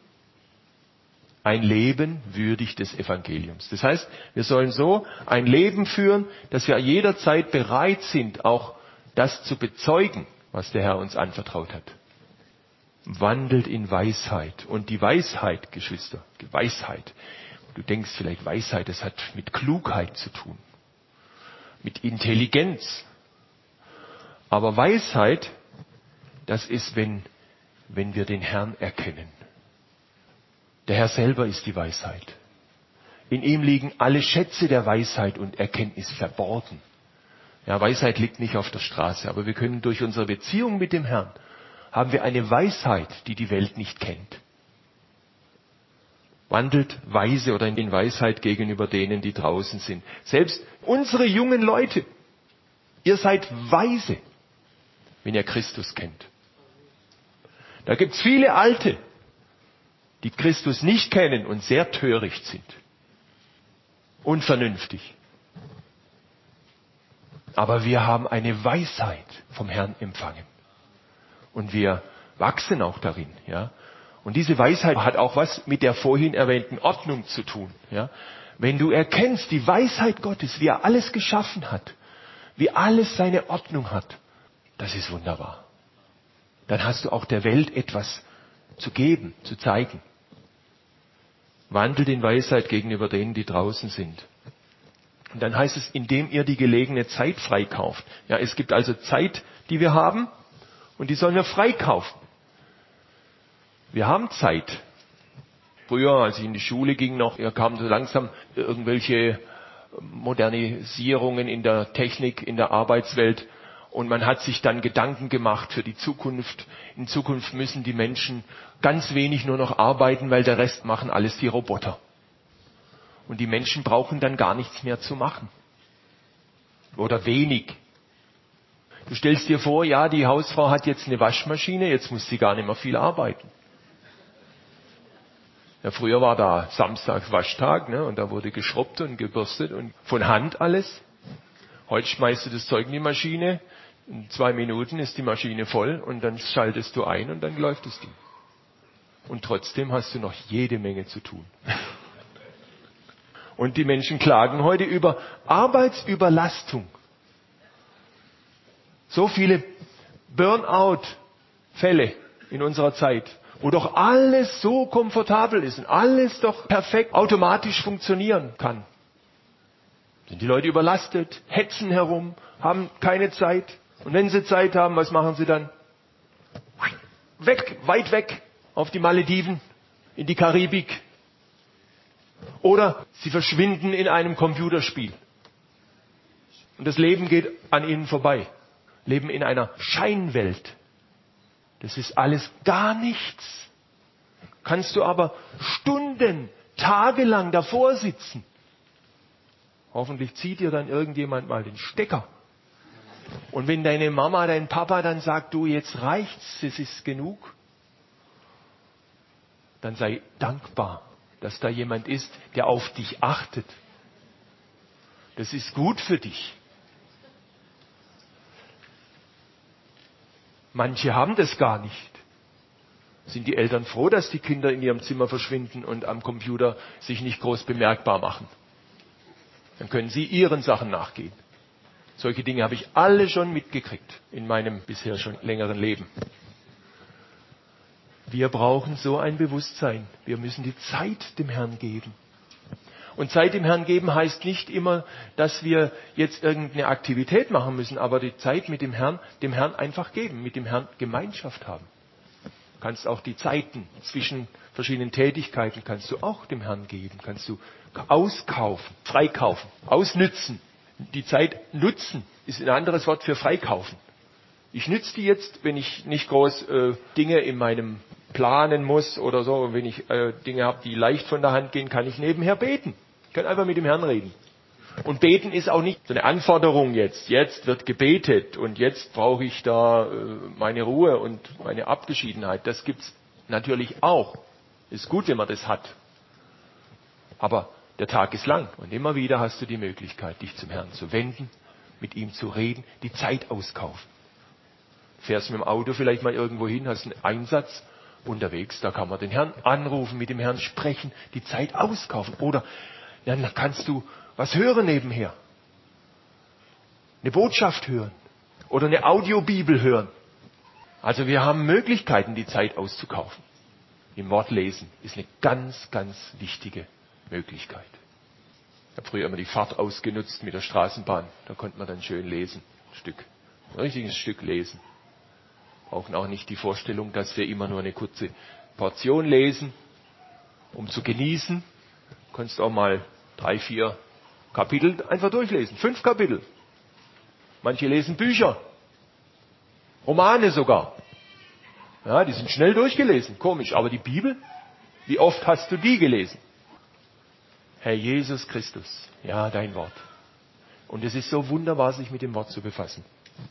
Ein Leben würdig des Evangeliums. Das heißt, wir sollen so ein Leben führen, dass wir jederzeit bereit sind, auch das zu bezeugen, was der Herr uns anvertraut hat. Wandelt in Weisheit. Und die Weisheit, Geschwister, die Weisheit. Du denkst vielleicht, Weisheit, das hat mit Klugheit zu tun. Mit Intelligenz. Aber Weisheit, das ist, wenn, wenn wir den Herrn erkennen. Der Herr selber ist die Weisheit. In ihm liegen alle Schätze der Weisheit und Erkenntnis verborgen. Ja, Weisheit liegt nicht auf der Straße, aber wir können durch unsere Beziehung mit dem Herrn, haben wir eine Weisheit, die die Welt nicht kennt. Wandelt weise oder in Weisheit gegenüber denen, die draußen sind. Selbst unsere jungen Leute, ihr seid weise, wenn ihr Christus kennt. Da gibt es viele Alte, die Christus nicht kennen und sehr töricht sind. Unvernünftig. Aber wir haben eine Weisheit vom Herrn empfangen. Und wir wachsen auch darin, ja. Und diese Weisheit hat auch was mit der vorhin erwähnten Ordnung zu tun, ja. Wenn du erkennst die Weisheit Gottes, wie er alles geschaffen hat, wie alles seine Ordnung hat, das ist wunderbar. Dann hast du auch der Welt etwas zu geben, zu zeigen. Wandelt in Weisheit gegenüber denen, die draußen sind. Und dann heißt es, indem ihr die gelegene Zeit freikauft. Ja, es gibt also Zeit, die wir haben, und die sollen wir freikaufen. Wir haben Zeit. Früher, als ich in die Schule ging noch, kamen so langsam irgendwelche Modernisierungen in der Technik, in der Arbeitswelt. Und man hat sich dann Gedanken gemacht für die Zukunft. In Zukunft müssen die Menschen ganz wenig nur noch arbeiten, weil der Rest machen alles die Roboter. Und die Menschen brauchen dann gar nichts mehr zu machen. Oder wenig. Du stellst dir vor, ja, die Hausfrau hat jetzt eine Waschmaschine, jetzt muss sie gar nicht mehr viel arbeiten. Ja, früher war da Samstags Waschtag, ne, und da wurde geschrubbt und gebürstet und von Hand alles. Heute schmeißt du das Zeug in die Maschine, in zwei Minuten ist die Maschine voll und dann schaltest du ein und dann läuft das Ding. Und trotzdem hast du noch jede Menge zu tun. Und die Menschen klagen heute über Arbeitsüberlastung. So viele Burnout-Fälle in unserer Zeit, wo doch alles so komfortabel ist und alles doch perfekt automatisch funktionieren kann. Sind die Leute überlastet, hetzen herum, haben keine Zeit. Und wenn sie Zeit haben, was machen sie dann? Weg, weit weg, auf die Malediven, in die Karibik. Oder sie verschwinden in einem Computerspiel. Und das Leben geht an ihnen vorbei. Leben in einer Scheinwelt. Das ist alles gar nichts. Kannst du aber Stunden, tagelang davor sitzen. Hoffentlich zieht dir dann irgendjemand mal den Stecker. Und wenn deine Mama, dein Papa dann sagt, du, jetzt reicht's, es ist genug, dann sei dankbar, dass da jemand ist, der auf dich achtet. Das ist gut für dich. Manche haben das gar nicht. Sind die Eltern froh, dass die Kinder in ihrem Zimmer verschwinden und am Computer sich nicht groß bemerkbar machen? Dann können sie ihren Sachen nachgehen. Solche Dinge habe ich alle schon mitgekriegt in meinem bisher schon längeren Leben. Wir brauchen so ein Bewusstsein. Wir müssen die Zeit dem Herrn geben. Und Zeit dem Herrn geben heißt nicht immer, dass wir jetzt irgendeine Aktivität machen müssen, aber die Zeit mit dem Herrn, dem Herrn einfach geben, mit dem Herrn Gemeinschaft haben. Du kannst auch die Zeiten zwischen verschiedenen Tätigkeiten kannst du auch dem Herrn geben, kannst du auskaufen, freikaufen, ausnützen. Die Zeit nutzen ist ein anderes Wort für freikaufen. Ich nütze die jetzt, wenn ich nicht groß äh, Dinge in meinem planen muss oder so. Wenn ich äh, Dinge habe, die leicht von der Hand gehen, kann ich nebenher beten. Ich kann einfach mit dem Herrn reden. Und beten ist auch nicht so eine Anforderung jetzt. Jetzt wird gebetet und jetzt brauche ich da äh, meine Ruhe und meine Abgeschiedenheit. Das gibt's natürlich auch. Ist gut, wenn man das hat. Aber der Tag ist lang und immer wieder hast du die Möglichkeit, dich zum Herrn zu wenden, mit ihm zu reden, die Zeit auskaufen. Fährst mit dem Auto vielleicht mal irgendwo hin, hast einen Einsatz unterwegs, da kann man den Herrn anrufen, mit dem Herrn sprechen, die Zeit auskaufen. Oder dann kannst du was hören nebenher. Eine Botschaft hören oder eine Audiobibel hören. Also wir haben Möglichkeiten, die Zeit auszukaufen. Im Wort lesen ist eine ganz, ganz wichtige Möglichkeit. Ich habe früher immer die Fahrt ausgenutzt mit der Straßenbahn. Da konnte man dann schön lesen. Ein Stück. Ein richtiges Stück lesen. Brauchen auch nicht die Vorstellung, dass wir immer nur eine kurze Portion lesen, um zu genießen. Du kannst auch mal drei, vier Kapitel einfach durchlesen. Fünf Kapitel. Manche lesen Bücher. Romane sogar. Ja, die sind schnell durchgelesen. Komisch. Aber die Bibel? Wie oft hast du die gelesen? Herr Jesus Christus, ja, dein Wort. Und es ist so wunderbar, sich mit dem Wort zu befassen.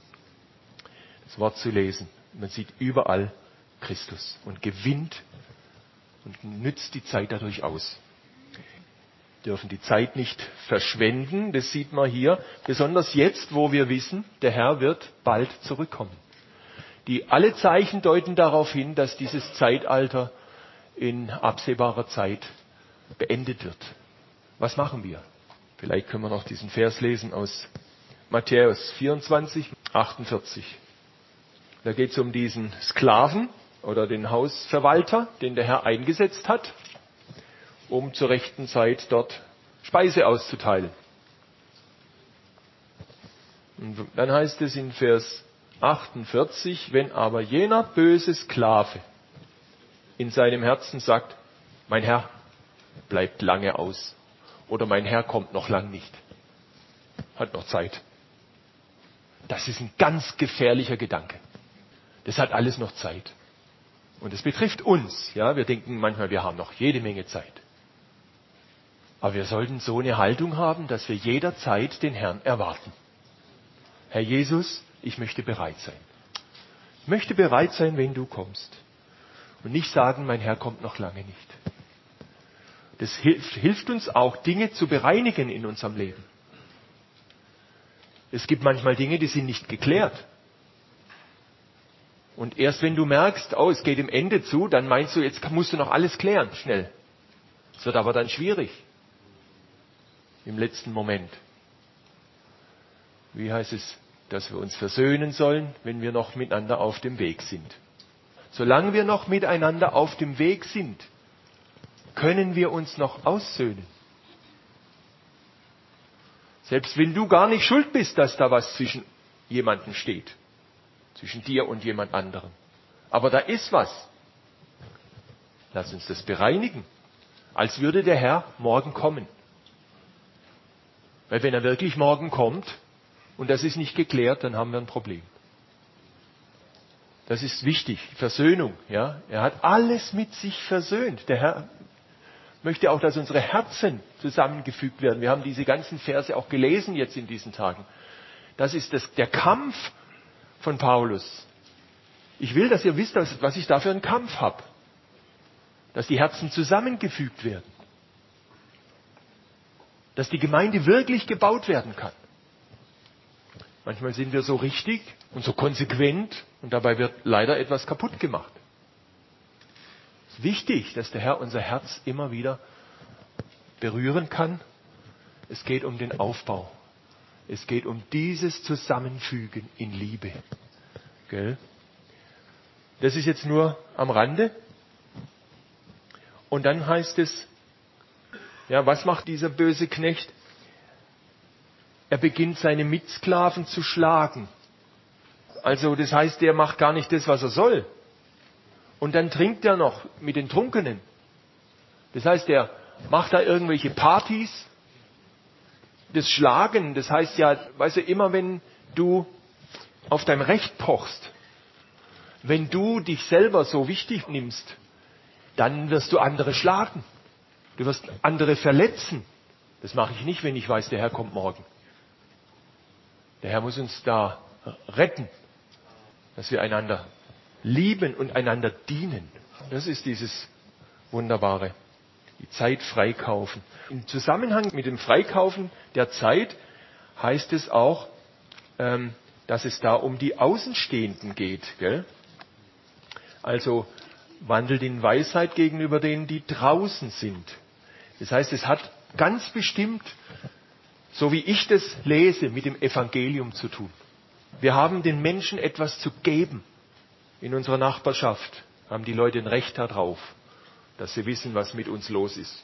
Das Wort zu lesen. Man sieht überall Christus und gewinnt und nützt die Zeit dadurch aus. Wir dürfen die Zeit nicht verschwenden, das sieht man hier, besonders jetzt, wo wir wissen, der Herr wird bald zurückkommen. Die alle Zeichen deuten darauf hin, dass dieses Zeitalter in absehbarer Zeit beendet wird. Was machen wir? Vielleicht können wir noch diesen Vers lesen aus Matthäus vierundzwanzig, achtundvierzig. Da geht es um diesen Sklaven oder den Hausverwalter, den der Herr eingesetzt hat, um zur rechten Zeit dort Speise auszuteilen. Und dann heißt es in Vers achtundvierzig, wenn aber jener böse Sklave in seinem Herzen sagt, mein Herr bleibt lange aus. Oder mein Herr kommt noch lang nicht. Hat noch Zeit. Das ist ein ganz gefährlicher Gedanke. Das hat alles noch Zeit. Und es betrifft uns. Ja, wir denken manchmal, wir haben noch jede Menge Zeit. Aber wir sollten so eine Haltung haben, dass wir jederzeit den Herrn erwarten. Herr Jesus, ich möchte bereit sein. Ich möchte bereit sein, wenn du kommst. Und nicht sagen, mein Herr kommt noch lange nicht. Das hilft, hilft uns auch, Dinge zu bereinigen in unserem Leben. Es gibt manchmal Dinge, die sind nicht geklärt. Und erst wenn du merkst, oh, es geht dem Ende zu, dann meinst du, jetzt musst du noch alles klären, schnell. Es wird aber dann schwierig. Im letzten Moment. Wie heißt es, dass wir uns versöhnen sollen, wenn wir noch miteinander auf dem Weg sind? Solange wir noch miteinander auf dem Weg sind, können wir uns noch aussöhnen. Selbst wenn du gar nicht schuld bist, dass da was zwischen jemandem steht. Zwischen dir und jemand anderem. Aber da ist was. Lass uns das bereinigen. Als würde der Herr morgen kommen. Weil wenn er wirklich morgen kommt und das ist nicht geklärt, dann haben wir ein Problem. Das ist wichtig. Versöhnung. Ja? Er hat alles mit sich versöhnt. Der Herr möchte auch, dass unsere Herzen zusammengefügt werden. Wir haben diese ganzen Verse auch gelesen jetzt in diesen Tagen. Das ist das, der Kampf von Paulus. Ich will, dass ihr wisst, was ich da für einen Kampf habe. Dass die Herzen zusammengefügt werden. Dass die Gemeinde wirklich gebaut werden kann. Manchmal sind wir so richtig und so konsequent und dabei wird leider etwas kaputt gemacht. Es ist wichtig, dass der Herr unser Herz immer wieder berühren kann. Es geht um den Aufbau. Es geht um dieses Zusammenfügen in Liebe. Gell? Das ist jetzt nur am Rande. Und dann heißt es, ja, was macht dieser böse Knecht? Er beginnt seine Mitsklaven zu schlagen. Also das heißt, er macht gar nicht das, was er soll. Und dann trinkt er noch mit den Trunkenen. Das heißt, er macht da irgendwelche Partys. Das Schlagen, das heißt ja, weißt du, immer wenn du auf dein Recht pochst, wenn du dich selber so wichtig nimmst, dann wirst du andere schlagen. Du wirst andere verletzen. Das mache ich nicht, wenn ich weiß, der Herr kommt morgen. Der Herr muss uns da retten, dass wir einander lieben und einander dienen. Das ist dieses Wunderbare. Die Zeit freikaufen. Im Zusammenhang mit dem Freikaufen der Zeit heißt es auch, ähm, dass es da um die Außenstehenden geht. Gell? Also wandelt in Weisheit gegenüber denen, die draußen sind. Das heißt, es hat ganz bestimmt, so wie ich das lese, mit dem Evangelium zu tun. Wir haben den Menschen etwas zu geben. In unserer Nachbarschaft haben die Leute ein Recht darauf, dass sie wissen, was mit uns los ist.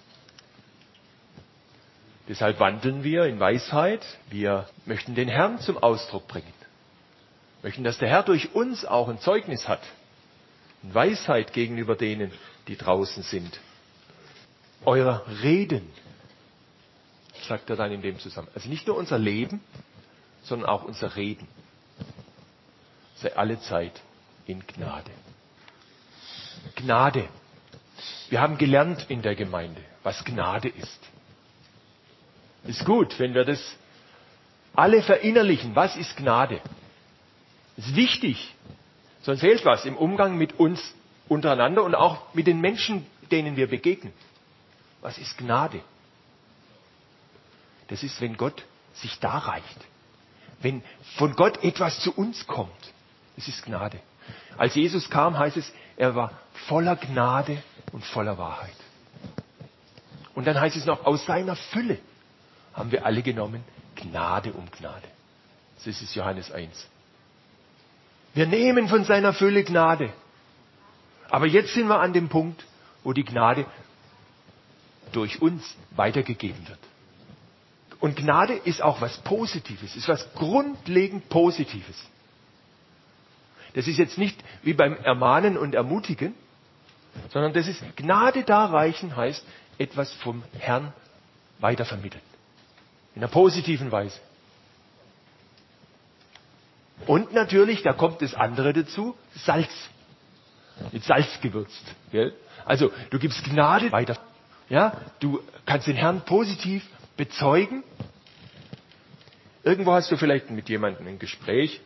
Deshalb wandeln wir in Weisheit. Wir möchten den Herrn zum Ausdruck bringen. Wir möchten, dass der Herr durch uns auch ein Zeugnis hat. In Weisheit gegenüber denen, die draußen sind. Euer Reden, sagt er dann in dem Zusammenhang. Also nicht nur unser Leben, sondern auch unser Reden. Sei alle Zeit in Gnade. Gnade. Wir haben gelernt in der Gemeinde, was Gnade ist. Ist gut, wenn wir das alle verinnerlichen. Was ist Gnade? Ist wichtig. Sonst fehlt was im Umgang mit uns untereinander und auch mit den Menschen, denen wir begegnen. Was ist Gnade? Das ist, wenn Gott sich darreicht. Wenn von Gott etwas zu uns kommt. Das ist Gnade. Als Jesus kam, heißt es, er war voller Gnade und voller Wahrheit. Und dann heißt es noch, aus seiner Fülle haben wir alle genommen, Gnade um Gnade. Das ist Johannes eins. Wir nehmen von seiner Fülle Gnade. Aber jetzt sind wir an dem Punkt, wo die Gnade durch uns weitergegeben wird. Und Gnade ist auch was Positives, ist was grundlegend Positives. Das ist jetzt nicht wie beim Ermahnen und Ermutigen, sondern das ist Gnade darreichen, heißt etwas vom Herrn weitervermitteln. In einer positiven Weise. Und natürlich, da kommt das andere dazu, Salz. Mit Salz gewürzt. Gell? Also, du gibst Gnade weiter. Ja? Du kannst den Herrn positiv bezeugen. Irgendwo hast du vielleicht mit jemandem ein Gespräch.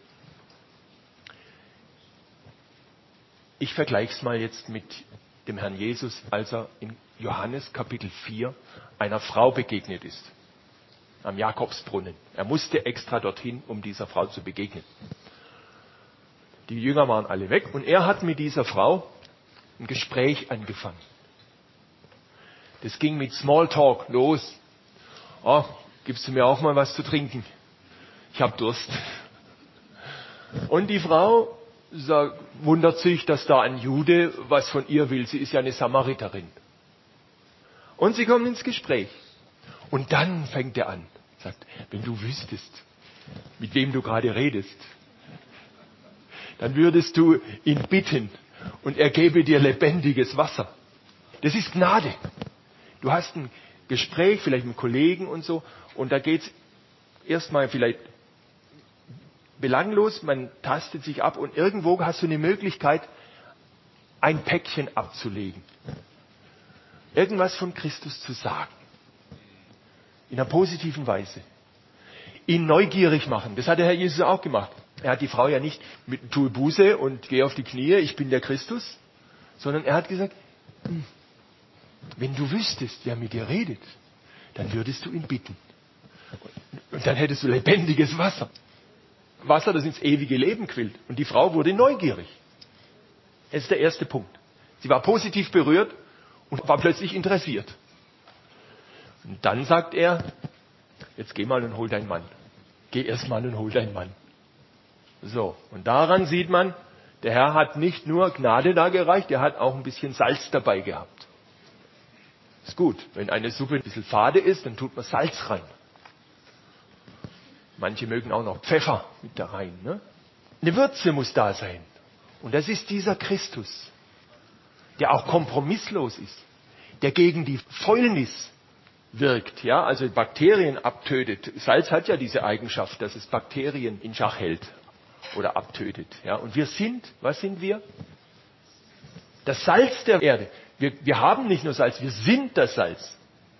Ich vergleiche es mal jetzt mit dem Herrn Jesus, als er in Johannes Kapitel vier einer Frau begegnet ist. Am Jakobsbrunnen. Er musste extra dorthin, um dieser Frau zu begegnen. Die Jünger waren alle weg und er hat mit dieser Frau ein Gespräch angefangen. Das ging mit Smalltalk los. Oh, gibst du mir auch mal was zu trinken? Ich habe Durst. Und die Frau sagt, wundert sich, dass da ein Jude was von ihr will. Sie ist ja eine Samariterin. Und sie kommen ins Gespräch. Und dann fängt er an, sagt, wenn du wüsstest, mit wem du gerade redest, dann würdest du ihn bitten und er gebe dir lebendiges Wasser. Das ist Gnade. Du hast ein Gespräch, vielleicht mit Kollegen und so, und da geht es erstmal vielleicht belanglos, man tastet sich ab und irgendwo hast du eine Möglichkeit, ein Päckchen abzulegen. Irgendwas von Christus zu sagen. In einer positiven Weise. Ihn neugierig machen. Das hat der Herr Jesus auch gemacht. Er hat die Frau ja nicht mit tue Buße und geh auf die Knie, ich bin der Christus, sondern er hat gesagt, wenn du wüsstest, wer mit dir redet, dann würdest du ihn bitten. Und dann hättest du lebendiges Wasser. Wasser, das ins ewige Leben quillt. Und die Frau wurde neugierig. Das ist der erste Punkt. Sie war positiv berührt und war plötzlich interessiert. Und dann sagt er, jetzt geh mal und hol deinen Mann. Geh erst mal und hol deinen Mann. So, und daran sieht man, der Herr hat nicht nur Gnade da gereicht, er hat auch ein bisschen Salz dabei gehabt. Ist gut, wenn eine Suppe ein bisschen fade ist, dann tut man Salz rein. Manche mögen auch noch Pfeffer mit da rein. Ne? Eine Würze muss da sein. Und das ist dieser Christus, der auch kompromisslos ist, der gegen die Fäulnis wirkt, ja, also Bakterien abtötet. Salz hat ja diese Eigenschaft, dass es Bakterien in Schach hält oder abtötet. Ja. Und wir sind, was sind wir? Das Salz der Erde. Wir, wir haben nicht nur Salz, wir sind das Salz.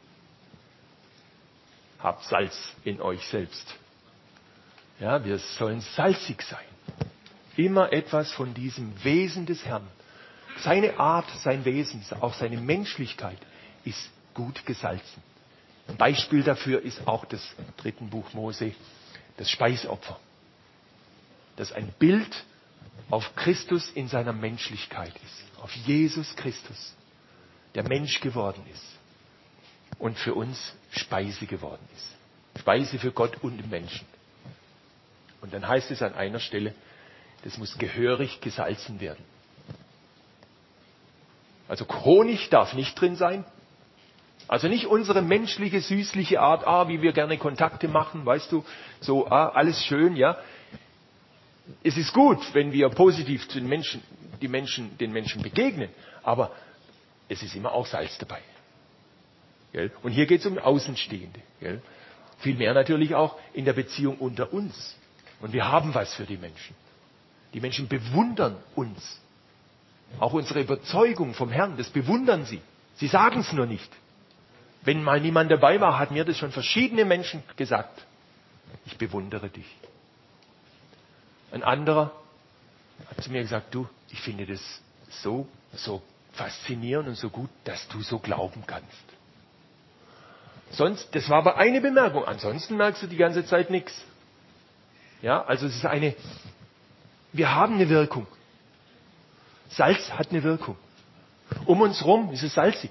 Habt Salz in euch selbst. Ja, wir sollen salzig sein. Immer etwas von diesem Wesen des Herrn. Seine Art, sein Wesen, auch seine Menschlichkeit ist gut gesalzen. Ein Beispiel dafür ist auch das dritten Buch Mose, das Speisopfer. Das ein Bild auf Christus in seiner Menschlichkeit ist. Auf Jesus Christus, der Mensch geworden ist. Und für uns Speise geworden ist. Speise für Gott und den Menschen. Und dann heißt es an einer Stelle, das muss gehörig gesalzen werden. Also Honig darf nicht drin sein. Also nicht unsere menschliche, süßliche Art, ah, wie wir gerne Kontakte machen, weißt du, so, ah, alles schön, ja. Es ist gut, wenn wir positiv zu den Menschen, die Menschen, den Menschen begegnen, aber es ist immer auch Salz dabei. Gell? Und hier geht es um Außenstehende. Gell? Vielmehr natürlich auch in der Beziehung unter uns. Und wir haben was für die Menschen. Die Menschen bewundern uns. Auch unsere Überzeugung vom Herrn, das bewundern sie. Sie sagen es nur nicht. Wenn mal niemand dabei war, hat mir das schon verschiedene Menschen gesagt. Ich bewundere dich. Ein anderer hat zu mir gesagt, du, ich finde das so, so faszinierend und so gut, dass du so glauben kannst. Sonst, das war aber eine Bemerkung. Ansonsten merkst du die ganze Zeit nichts. Ja, also es ist eine, wir haben eine Wirkung. Salz hat eine Wirkung. Um uns rum ist es salzig.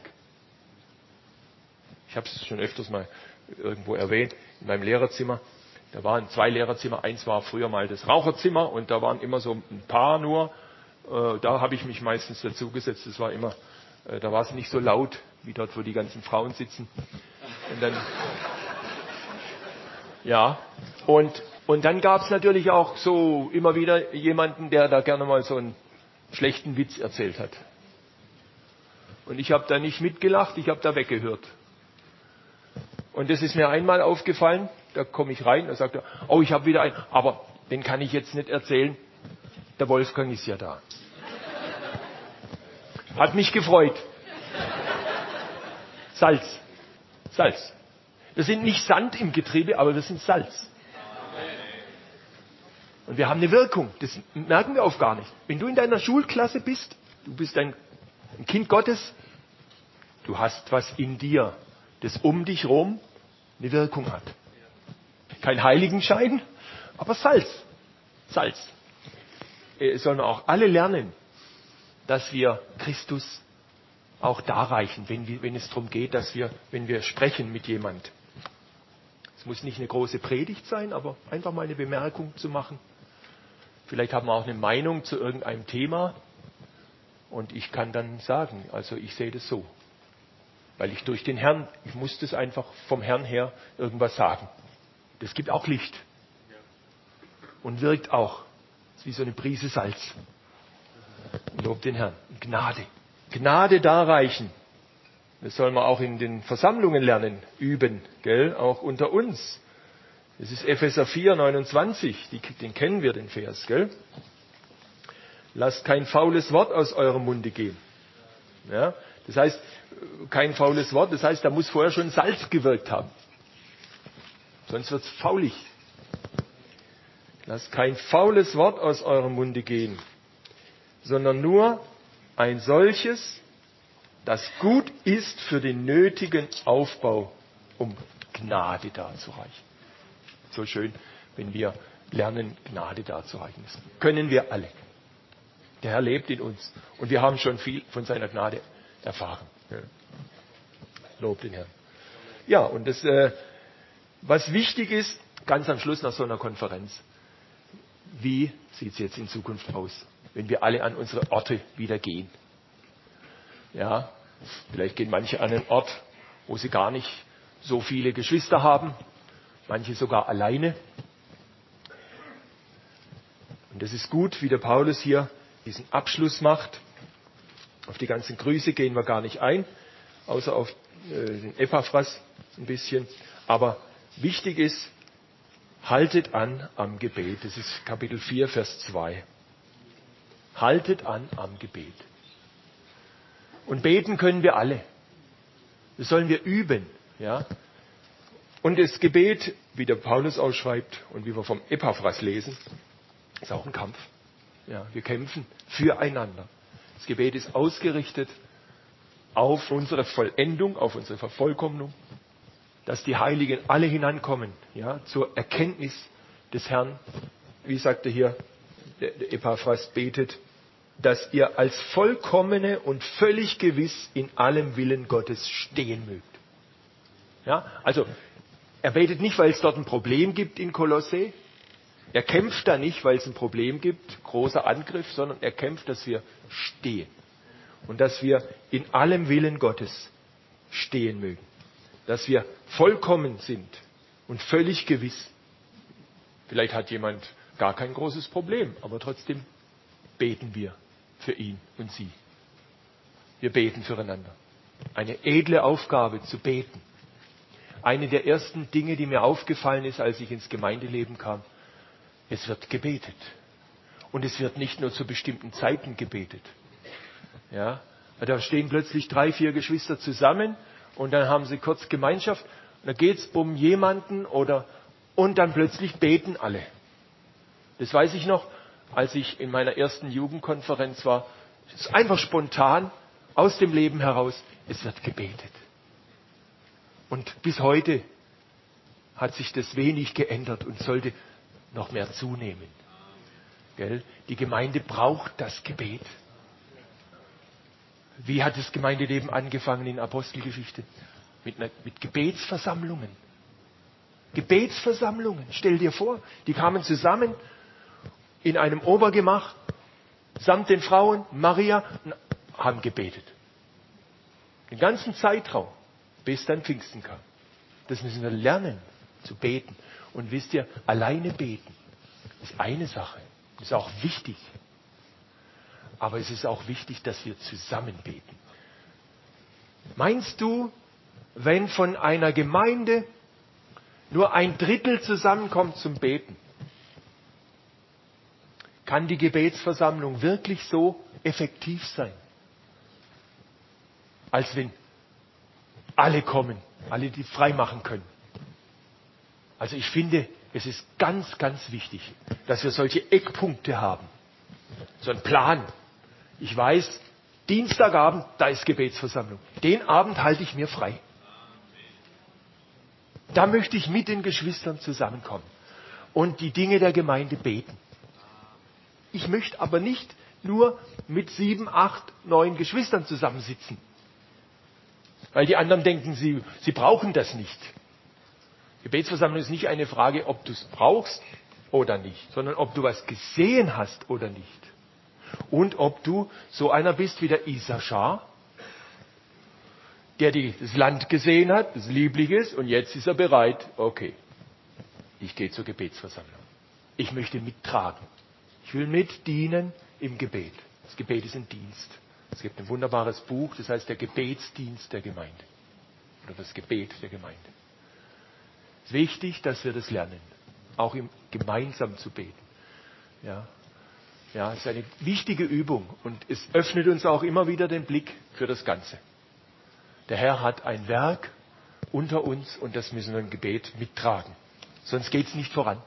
Ich habe es schon öfters mal irgendwo erwähnt, in meinem Lehrerzimmer. Da waren zwei Lehrerzimmer. Eins war früher mal das Raucherzimmer und da waren immer so ein paar nur. Äh, da habe ich mich meistens dazugesetzt. Das war immer, äh, da war es nicht so laut, wie dort, wo die ganzen Frauen sitzen. Und dann, ja, und, und dann gab es natürlich auch so immer wieder jemanden, der da gerne mal so einen schlechten Witz erzählt hat. Und ich habe da nicht mitgelacht, ich habe da weggehört. Und das ist mir einmal aufgefallen, da komme ich rein, da sagt er, oh, ich habe wieder einen, aber den kann ich jetzt nicht erzählen, der Wolfgang ist ja da. Hat mich gefreut. Salz. Salz. Wir sind nicht Sand im Getriebe, aber wir sind Salz. Und wir haben eine Wirkung, das merken wir oft gar nicht. Wenn du in deiner Schulklasse bist, du bist ein Kind Gottes, du hast was in dir, das um dich rum eine Wirkung hat. Kein Heiligenschein, aber Salz. Salz. Es sollen auch alle lernen, dass wir Christus auch darreichen, wenn, wir, wenn es darum geht, dass wir, wenn wir sprechen mit jemand. Es muss nicht eine große Predigt sein, aber einfach mal eine Bemerkung zu machen. Vielleicht haben wir auch eine Meinung zu irgendeinem Thema und ich kann dann sagen, also ich sehe das so. Weil ich durch den Herrn, ich muss das einfach vom Herrn her irgendwas sagen. Das gibt auch Licht. Und wirkt auch. Das ist wie so eine Prise Salz. Lob den Herrn. Gnade. Gnade darreichen. Das soll man auch in den Versammlungen lernen, üben, gell? Auch unter uns. Das ist Epheser vier, neunundzwanzig. Die, den kennen wir, den Vers, gell? Lasst kein faules Wort aus eurem Munde gehen. Ja? Das heißt, kein faules Wort, das heißt, da muss vorher schon Salz gewirkt haben. Sonst wird es faulig. Lasst kein faules Wort aus eurem Munde gehen, sondern nur ein solches, das gut ist für den nötigen Aufbau, um Gnade darzureichen. So schön, wenn wir lernen, Gnade darzureichen. Das können wir alle. Der Herr lebt in uns und wir haben schon viel von seiner Gnade erfahren. Ja. Lob den Herrn. Ja, und das, äh, was wichtig ist, ganz am Schluss nach so einer Konferenz, wie sieht es jetzt in Zukunft aus, wenn wir alle an unsere Orte wieder gehen? Ja, vielleicht gehen manche an einen Ort, wo sie gar nicht so viele Geschwister haben, manche sogar alleine. Und das ist gut, wie der Paulus hier diesen Abschluss macht. Auf die ganzen Grüße gehen wir gar nicht ein, außer auf äh, den Epaphras ein bisschen. Aber wichtig ist, haltet an am Gebet. Das ist Kapitel vier, Vers zwei. Haltet an am Gebet. Und beten können wir alle. Das sollen wir üben. Ja? Und das Gebet, wie der Paulus ausschreibt und wie wir vom Epaphras lesen, ist auch ein Kampf. Ja, wir kämpfen füreinander. Das Gebet ist ausgerichtet auf unsere Vollendung, auf unsere Vervollkommnung, dass die Heiligen alle hinankommen, ja, zur Erkenntnis des Herrn. Wie sagte hier der, der Epaphras, betet, dass ihr als vollkommene und völlig gewiss in allem Willen Gottes stehen mögt. Ja, also er betet nicht, weil es dort ein Problem gibt in Kolossä. Er kämpft da nicht, weil es ein Problem gibt, großer Angriff, sondern er kämpft, dass wir stehen. Und dass wir in allem Willen Gottes stehen mögen. Dass wir vollkommen sind und völlig gewiss. Vielleicht hat jemand gar kein großes Problem, aber trotzdem beten wir für ihn und sie. Wir beten füreinander. Eine edle Aufgabe zu beten. Eine der ersten Dinge, die mir aufgefallen ist, als ich ins Gemeindeleben kam, es wird gebetet. Und es wird nicht nur zu bestimmten Zeiten gebetet. Ja, da stehen plötzlich drei, vier Geschwister zusammen und dann haben sie kurz Gemeinschaft. Und da geht es um jemanden oder und dann plötzlich beten alle. Das weiß ich noch, als ich in meiner ersten Jugendkonferenz war. Es ist einfach spontan aus dem Leben heraus. Es wird gebetet. Und bis heute hat sich das wenig geändert und sollte noch mehr zunehmen. Gell? Die Gemeinde braucht das Gebet. Wie hat das Gemeindeleben angefangen in Apostelgeschichte? Mit, einer, mit Gebetsversammlungen. Gebetsversammlungen, stell dir vor, die kamen zusammen in einem Obergemach samt den Frauen, Maria, und haben gebetet. Den ganzen Zeitraum, bis dann Pfingsten kam. Das müssen wir lernen, zu beten. Und wisst ihr, alleine beten ist eine Sache. Ist auch wichtig. Aber es ist auch wichtig, dass wir zusammen beten. Meinst du, wenn von einer Gemeinde nur ein Drittel zusammenkommt zum Beten, kann die Gebetsversammlung wirklich so effektiv sein? Als wenn alle kommen, alle, die frei machen können. Also ich finde, es ist ganz, ganz wichtig, dass wir solche Eckpunkte haben. So ein Plan. Ich weiß, Dienstagabend, da ist Gebetsversammlung. Den Abend halte ich mir frei. Da möchte ich mit den Geschwistern zusammenkommen und die Dinge der Gemeinde beten. Ich möchte aber nicht nur mit sieben, acht, neun Geschwistern zusammensitzen. Weil die anderen denken, sie, sie brauchen das nicht. Gebetsversammlung ist nicht eine Frage, ob du es brauchst oder nicht, sondern ob du was gesehen hast oder nicht. Und ob du so einer bist wie der Issachar, der die, das Land gesehen hat, das lieblich ist, und jetzt ist er bereit, okay, ich gehe zur Gebetsversammlung. Ich möchte mittragen. Ich will mitdienen im Gebet. Das Gebet ist ein Dienst. Es gibt ein wunderbares Buch, das heißt der Gebetsdienst der Gemeinde. Oder das Gebet der Gemeinde. Es ist wichtig, dass wir das lernen. Auch im, gemeinsam zu beten. Ja. Ja, es ist eine wichtige Übung. Und es öffnet uns auch immer wieder den Blick für das Ganze. Der Herr hat ein Werk unter uns und das müssen wir im Gebet mittragen. Sonst geht es nicht voran.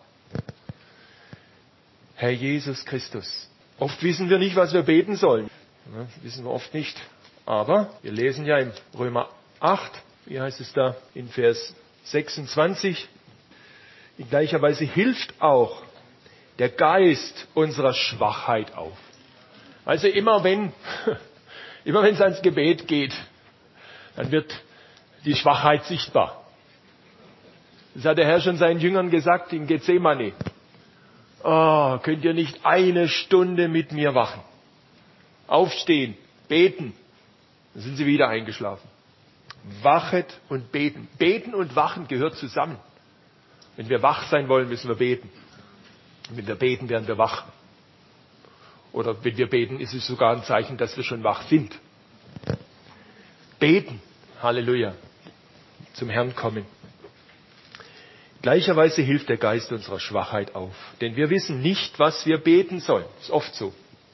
Herr Jesus Christus. Oft wissen wir nicht, was wir beten sollen. Ja, wissen wir oft nicht. Aber wir lesen ja im Römer acht, wie heißt es da, in Vers sechsundzwanzig, in gleicher Weise hilft auch der Geist unserer Schwachheit auf. Also immer wenn, immer wenn es ans Gebet geht, dann wird die Schwachheit sichtbar. Das hat der Herr schon seinen Jüngern gesagt in Gethsemane. Oh, könnt ihr nicht eine Stunde mit mir wachen? Aufstehen, beten. Dann sind sie wieder eingeschlafen. Wachet und beten. Beten und Wachen gehört zusammen. Wenn wir wach sein wollen, müssen wir beten. Und wenn wir beten, werden wir wach. Oder wenn wir beten, ist es sogar ein Zeichen, dass wir schon wach sind. Beten. Halleluja. Zum Herrn kommen. Gleicherweise hilft der Geist unserer Schwachheit auf. Denn wir wissen nicht, was wir beten sollen. Ist oft so.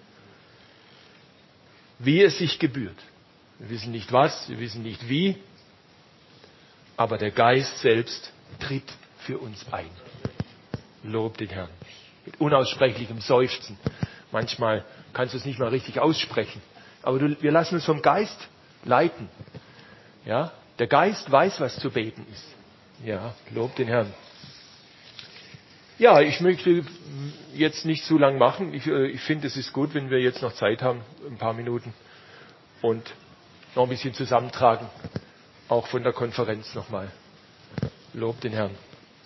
Wie es sich gebührt. Wir wissen nicht was, wir wissen nicht wie. Aber der Geist selbst tritt für uns ein. Lob den Herrn. Mit unaussprechlichem Seufzen. Manchmal kannst du es nicht mal richtig aussprechen. Aber du, wir lassen uns vom Geist leiten. Ja? Der Geist weiß, was zu beten ist. Ja, lob den Herrn. Ja, ich möchte jetzt nicht zu lang machen. Ich, ich finde, es ist gut, wenn wir jetzt noch Zeit haben, ein paar Minuten, und noch ein bisschen zusammentragen, auch von der Konferenz nochmal. Lob den Herrn.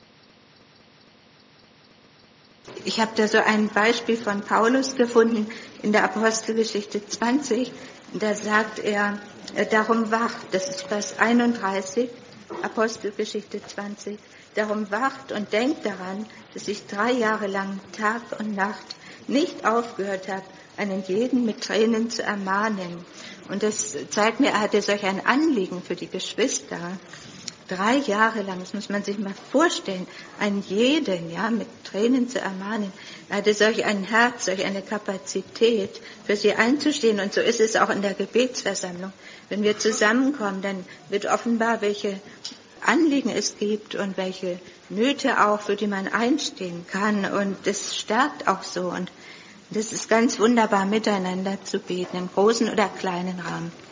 Ich habe da so ein Beispiel von Paulus gefunden in der Apostelgeschichte zwanzig. Da sagt er, darum wacht, das ist Vers einunddreißig, Apostelgeschichte zwanzig, darum wacht und denkt daran, dass ich drei Jahre lang Tag und Nacht nicht aufgehört habe, einen jeden mit Tränen zu ermahnen. Und das zeigt mir, er hatte solch ein Anliegen für die Geschwister. Drei Jahre lang, das muss man sich mal vorstellen, einen jeden, ja, mit Tränen zu ermahnen. Er hatte solch ein Herz, solch eine Kapazität, für sie einzustehen. Und so ist es auch in der Gebetsversammlung. Wenn wir zusammenkommen, dann wird offenbar, welche Anliegen es gibt und welche Nöte auch, für die man einstehen kann. Und das stärkt auch so. Und das ist ganz wunderbar, miteinander zu beten, im großen oder kleinen Rahmen.